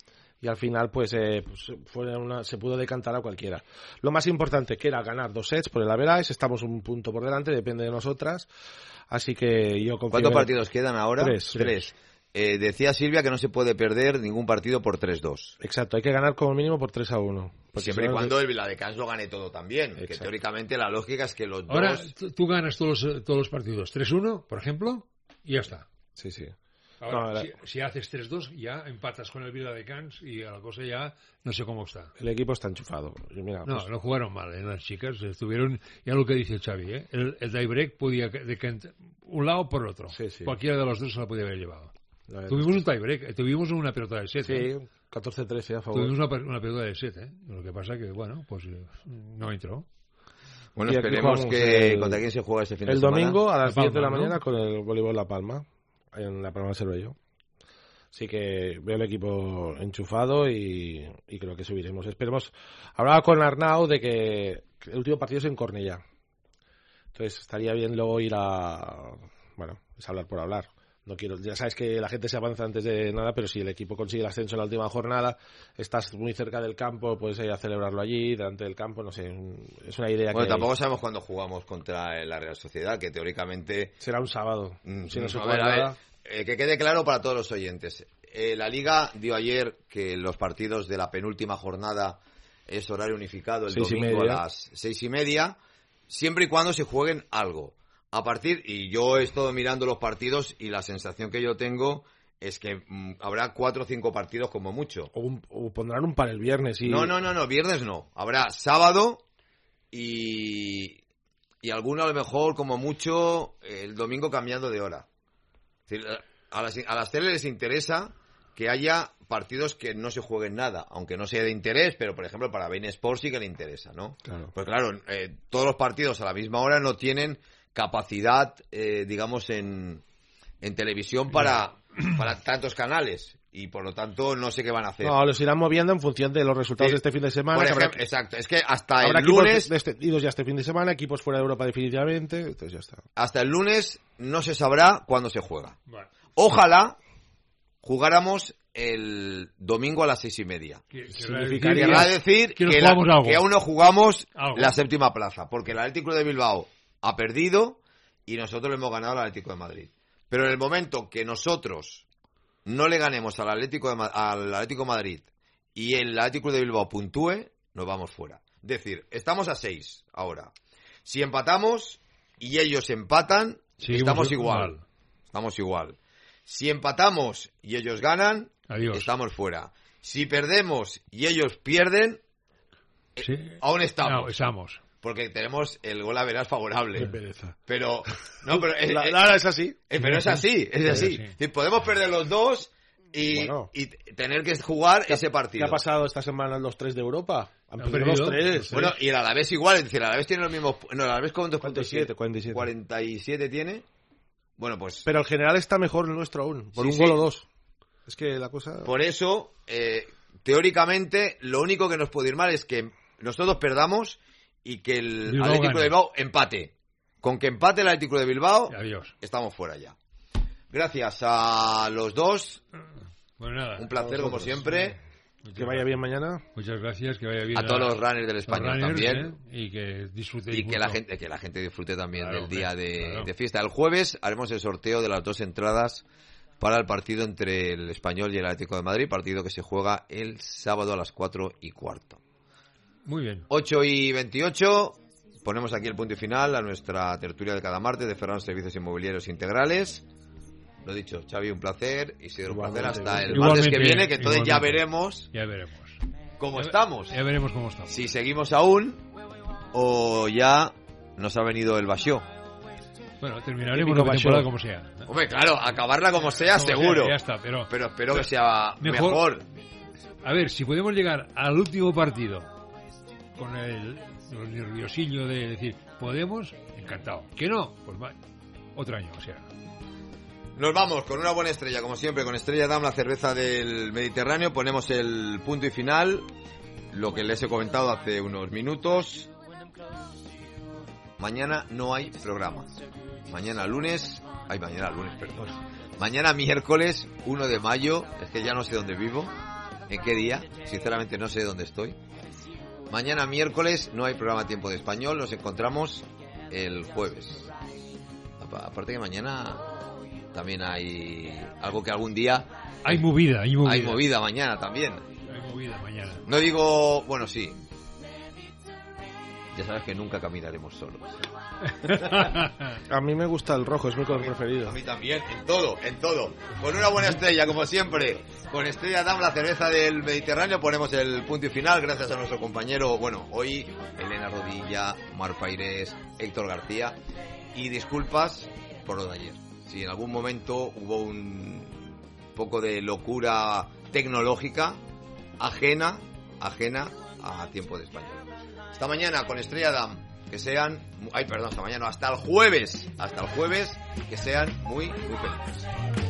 Y al final, pues, eh, pues fue una, se pudo decantar a cualquiera. Lo más importante que era ganar dos sets por el average. Estamos un punto por delante, depende de nosotras. Así que yo confío. ¿Cuántos partidos quedan ahora? Tres. Tres. Eh, decía Silvia que no se puede perder ningún partido por tres dos. Exacto, hay que ganar como mínimo por tres a uno. Siempre y cuando el Viladecans lo gane todo también. Exacto. Que teóricamente la lógica es que los ahora, dos... Ahora tú ganas todos los, todos los partidos. tres uno, por ejemplo, y ya está. Sí, sí. Ahora, no, ahora... si, si haces tres dos, ya empatas con el Viladecans y a la cosa ya no sé cómo está. El equipo está enchufado. Mira, no, pues... no jugaron mal, ¿eh? Las chicas estuvieron, ya lo que dice Xavi, ¿eh? el, el tiebreak podía decantar un lado por otro. Sí, sí. Cualquiera de los dos se la podía haber llevado. Tuvimos un tiebreak, tuvimos una pelota de set. Sí, ¿eh? catorce trece a favor. Tuvimos una, una pelota de set, ¿eh? Lo que pasa que, bueno, pues no entró. Bueno, esperemos que... El... ¿Contra quién se juega este fin de el semana? El domingo a las Palma, diez de la ¿no? mañana con el voleibol La Palma, en La Palma del Cervello. Así que veo el equipo enchufado y, y creo que subiremos. Esperemos. Hablaba con Arnau de que el último partido es en Cornellá. Entonces estaría bien luego ir a... Bueno, es hablar por hablar. No quiero, ya sabes que la gente se avanza antes de nada, pero si el equipo consigue el ascenso en la última jornada, estás muy cerca del campo, puedes ir a celebrarlo allí, delante del campo, no sé, es una idea bueno, que... tampoco sabemos cuándo jugamos contra la Real Sociedad, que teóricamente... Será un sábado, mm, si no se a juega ver, a ver, nada... Eh, que quede claro para todos los oyentes. Eh, la Liga dio ayer que los partidos de la penúltima jornada es horario unificado el seis domingo a las seis y media, siempre y cuando se jueguen algo. A partir, y yo he estado mirando los partidos y la sensación que yo tengo es que mm, habrá cuatro o cinco partidos como mucho. O, un, o pondrán un par el viernes. Y... No, no, no, no, viernes no. Habrá sábado y, y alguno a lo mejor como mucho el domingo cambiando de hora. Es decir, a las, a las teles les interesa que haya partidos que no se jueguen nada, aunque no sea de interés, pero por ejemplo para beIN Sports sí que le interesa, ¿no? Claro. Pues claro, eh, todos los partidos a la misma hora no tienen capacidad, eh, digamos, en, en televisión para, para tantos canales y por lo tanto no sé qué van a hacer. No, los irán moviendo en función de los resultados Sí. de este fin de semana. Por que ejemplo, habrá, exacto, es que hasta habrá el equipos lunes, descendidos ya este fin de semana, equipos fuera de Europa definitivamente, entonces ya está. hasta el lunes no se sabrá cuándo se juega. Vale. Ojalá jugáramos el domingo a las seis y media. Que- Significaría- Querrá decir que que, nos la- jugamos algo. que aún no jugamos Algo. la séptima plaza, porque el Atlético de Bilbao ha perdido y nosotros le hemos ganado al Atlético de Madrid. Pero en el momento que nosotros no le ganemos al Atlético de, Ma- al Atlético de Madrid y el Atlético de Bilbao puntúe, nos vamos fuera. Es decir, estamos a seis ahora. Si empatamos y ellos empatan, Seguimos estamos igual. igual. Estamos igual. Si empatamos y ellos ganan, Adiós. estamos fuera. Si perdemos y ellos pierden, Sí. aún estamos. No, estamos. Porque tenemos el gol a verás favorable. Qué pereza. Pero, no, pero, eh, La, eh, la- es así. eh, pero es así, es Sí, así. sí. Es decir, podemos perder los dos y, Bueno. y tener que jugar ese ¿Qué partido. ha pasado esta semana en los tres de Europa? Han Han perdido los perdido. tres. Bueno, ¿eh? y el Alavés igual, es decir, el Alavés tiene los mismos... No, el Alavés con dos puntos cuarenta y siete, cuarenta y siete. cuarenta y siete tiene. Bueno, pues Pero el general está mejor el nuestro aún, por Sí, un sí. gol o dos. Es que la cosa... por eso, eh, teóricamente, lo único que nos puede ir mal es que nosotros perdamos y que el Bilbao Atlético gane. de Bilbao empate. Con que empate el Atlético de Bilbao, Adiós. estamos fuera ya. Gracias a los dos. Pues nada. Un placer, como siempre. Que vaya bien mañana. Muchas gracias, que vaya bien. A todos los runners del los español runners, también. ¿eh? Y que disfrutéis Y que la mucho. gente que la gente disfrute también Claro, del día hombre, de, claro. de fiesta. El jueves haremos el sorteo de las dos entradas para el partido entre el Español y el Atlético de Madrid, partido que se juega el sábado a las cuatro y cuarto. Muy bien. ocho y veintiocho, ponemos aquí el punto y final a nuestra tertulia de cada martes de Ferran Servicios Inmobiliarios Integrales. Lo dicho, Xavi, un placer, y Isidro, un placer Igualmente, hasta el igualmente. martes que viene, que entonces ya Igualmente. veremos Ya veremos. cómo Ya- estamos. Ya veremos cómo estamos. Si seguimos aún o ya nos ha venido el Basio. Bueno, terminaremos Típico la temporada Basho. como sea. ¿no? Hombre, claro, acabarla como sea, Como sea, seguro. ya está, pero... Pero espero que sea Mejor- mejor. A ver, si podemos llegar al último partido con el, el nerviosillo de decir, podemos, encantado. Que no, pues va, otro año, o sea. Nos vamos con una buena estrella, como siempre, con Estrella Damm, la cerveza del Mediterráneo. Ponemos el punto y final, lo que les he comentado hace unos minutos. Mañana no hay programa. Mañana lunes, ay, mañana lunes, perdón. Mañana miércoles, uno de mayo, es que ya no sé dónde vivo, en qué día, sinceramente no sé dónde estoy. Mañana miércoles no hay programa Tiempo de Español, nos encontramos el jueves. Apa- Aparte que mañana también hay algo que algún día... Hay movida, hay movida. Hay movida mañana también. Hay movida mañana. No digo... Bueno, sí. Ya sabes que nunca caminaremos solos. A mí me gusta el rojo, es mi color preferido. A mí también, en todo, en todo. Con una buena estrella, como siempre. Con Estrella Damm, la cerveza del Mediterráneo, ponemos el punto y final. Gracias a nuestro compañero, bueno, hoy, Elena Rodilla, Mar Paires, Héctor García. Y disculpas por lo de ayer. Si en algún momento hubo un poco de locura tecnológica, ajena, ajena a Tiempo de Español. Hasta mañana con Estrella Damm. Que sean... Ay, perdón, hasta mañana. Hasta el jueves. Hasta el jueves. Que sean muy, muy felices.